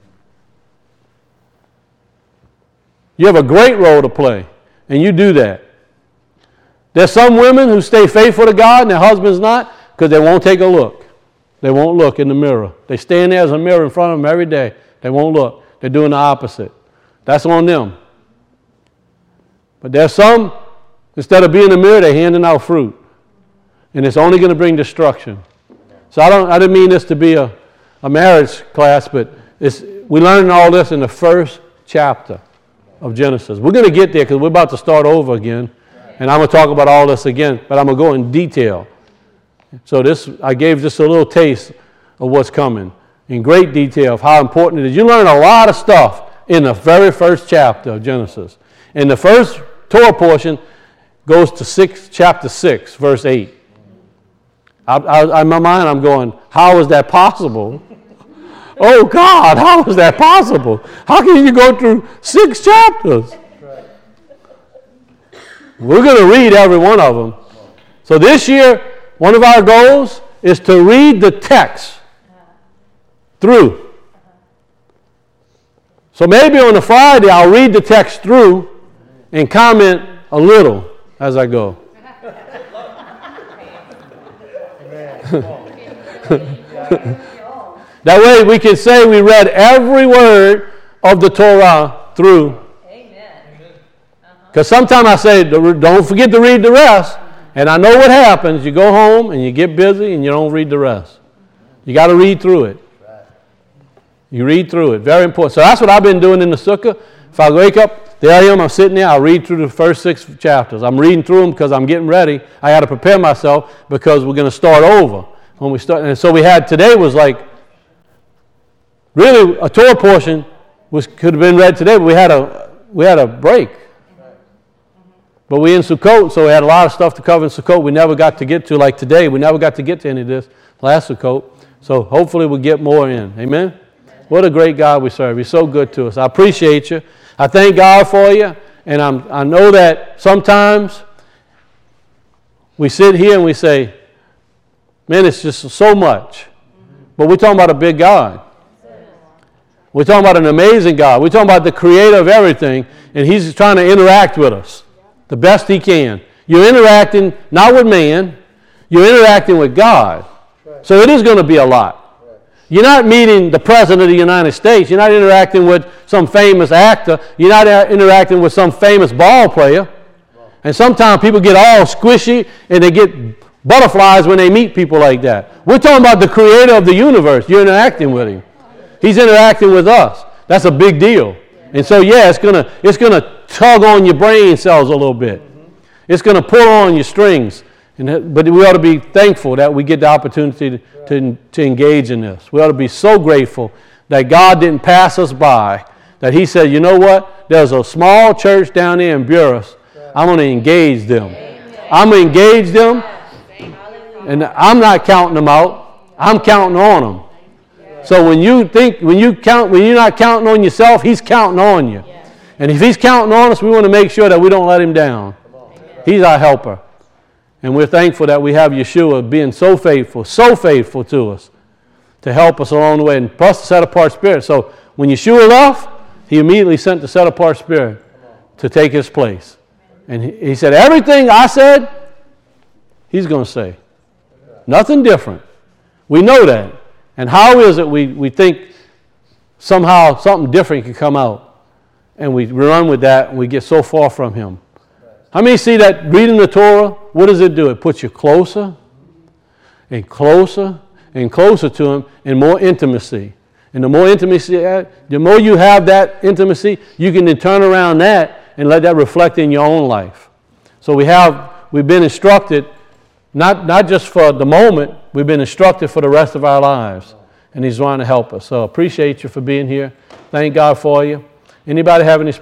You have a great role to play, and you do that. There's some women who stay faithful to God and their husband's not because they won't take a look. They won't look in the mirror. They stand there as a mirror in front of them every day. They won't look. They're doing the opposite. That's on them. But there's some, instead of being a mirror, they're handing out fruit. And it's only going to bring destruction. So I didn't mean this to be a marriage class, but we learned all this in the first chapter of Genesis. We're going to get there because we're about to start over again. And I'm going to talk about all this again, but I'm going to go in detail. So I gave just a little taste of what's coming in great detail of how important it is. You learn a lot of stuff in the very first chapter of Genesis. And the first Torah portion goes to chapter 6, verse 8. In my mind, I'm going, how is that possible? Oh, God, how is that possible? How can you go through 6 chapters? We're going to read every one of them. So this year, one of our goals is to read the text through. So maybe on a Friday, I'll read the text through and comment a little as I go. That way we can say we read every word of the Torah through. Because sometimes I say, don't forget to read the rest. And I know what happens. You go home and you get busy and you don't read the rest. You got to read through it. You read through it. Very important. So that's what I've been doing in the sukkah. If I wake up, there I am, I'm sitting there, I read through the first 6 chapters. I'm reading through them because I'm getting ready. I got to prepare myself because we're going to start over. When we start, and so today was like, really a Torah portion could have been read today, but we had a break. But we're in Sukkot, so we had a lot of stuff to cover in Sukkot we never got to get to, like today. We never got to get to any of this last Sukkot. So hopefully we'll get more in. Amen? What a great God we serve. He's so good to us. I appreciate you. I thank God for you. And I know that sometimes we sit here and we say, man, it's just so much. But we're talking about a big God. We're talking about an amazing God. We're talking about the creator of everything, and he's trying to interact with us the best he can. You're interacting not with man, you're interacting with God. So it is going to be a lot. You're not meeting the President of the United States. You're not interacting with some famous actor. You're not interacting with some famous ball player. And sometimes people get all squishy and they get butterflies when they meet people like that. We're talking about the creator of the universe. You're interacting with him. He's interacting with us. That's a big deal. And so, yeah, it's gonna tug on your brain cells a little bit. It's going to pull on your strings. But we ought to be thankful that we get the opportunity to engage in this. We ought to be so grateful that God didn't pass us by, that he said, you know what? There's a small church down there in Buras. I'm going to engage them. I'm going to engage them, and I'm not counting them out. I'm counting on them. So when you're not counting on yourself, he's counting on you. And if he's counting on us, we want to make sure that we don't let him down. He's our helper. And we're thankful that we have Yeshua being so faithful to us, to help us along the way, and plus the set-apart spirit. So when Yeshua left, he immediately sent the set-apart spirit to take his place. And he said, everything I said, he's going to say. Nothing different. We know that. And how is it we think somehow something different can come out? And we run with that, and we get so far from him. How many see that reading the Torah, what does it do? It puts you closer and closer and closer to him, and more intimacy. And the more intimacy, the more you have that intimacy, you can then turn around that and let that reflect in your own life. So we've been instructed, not just for the moment, we've been instructed for the rest of our lives. And he's trying to help us. So appreciate you for being here. Thank God for you. Anybody have any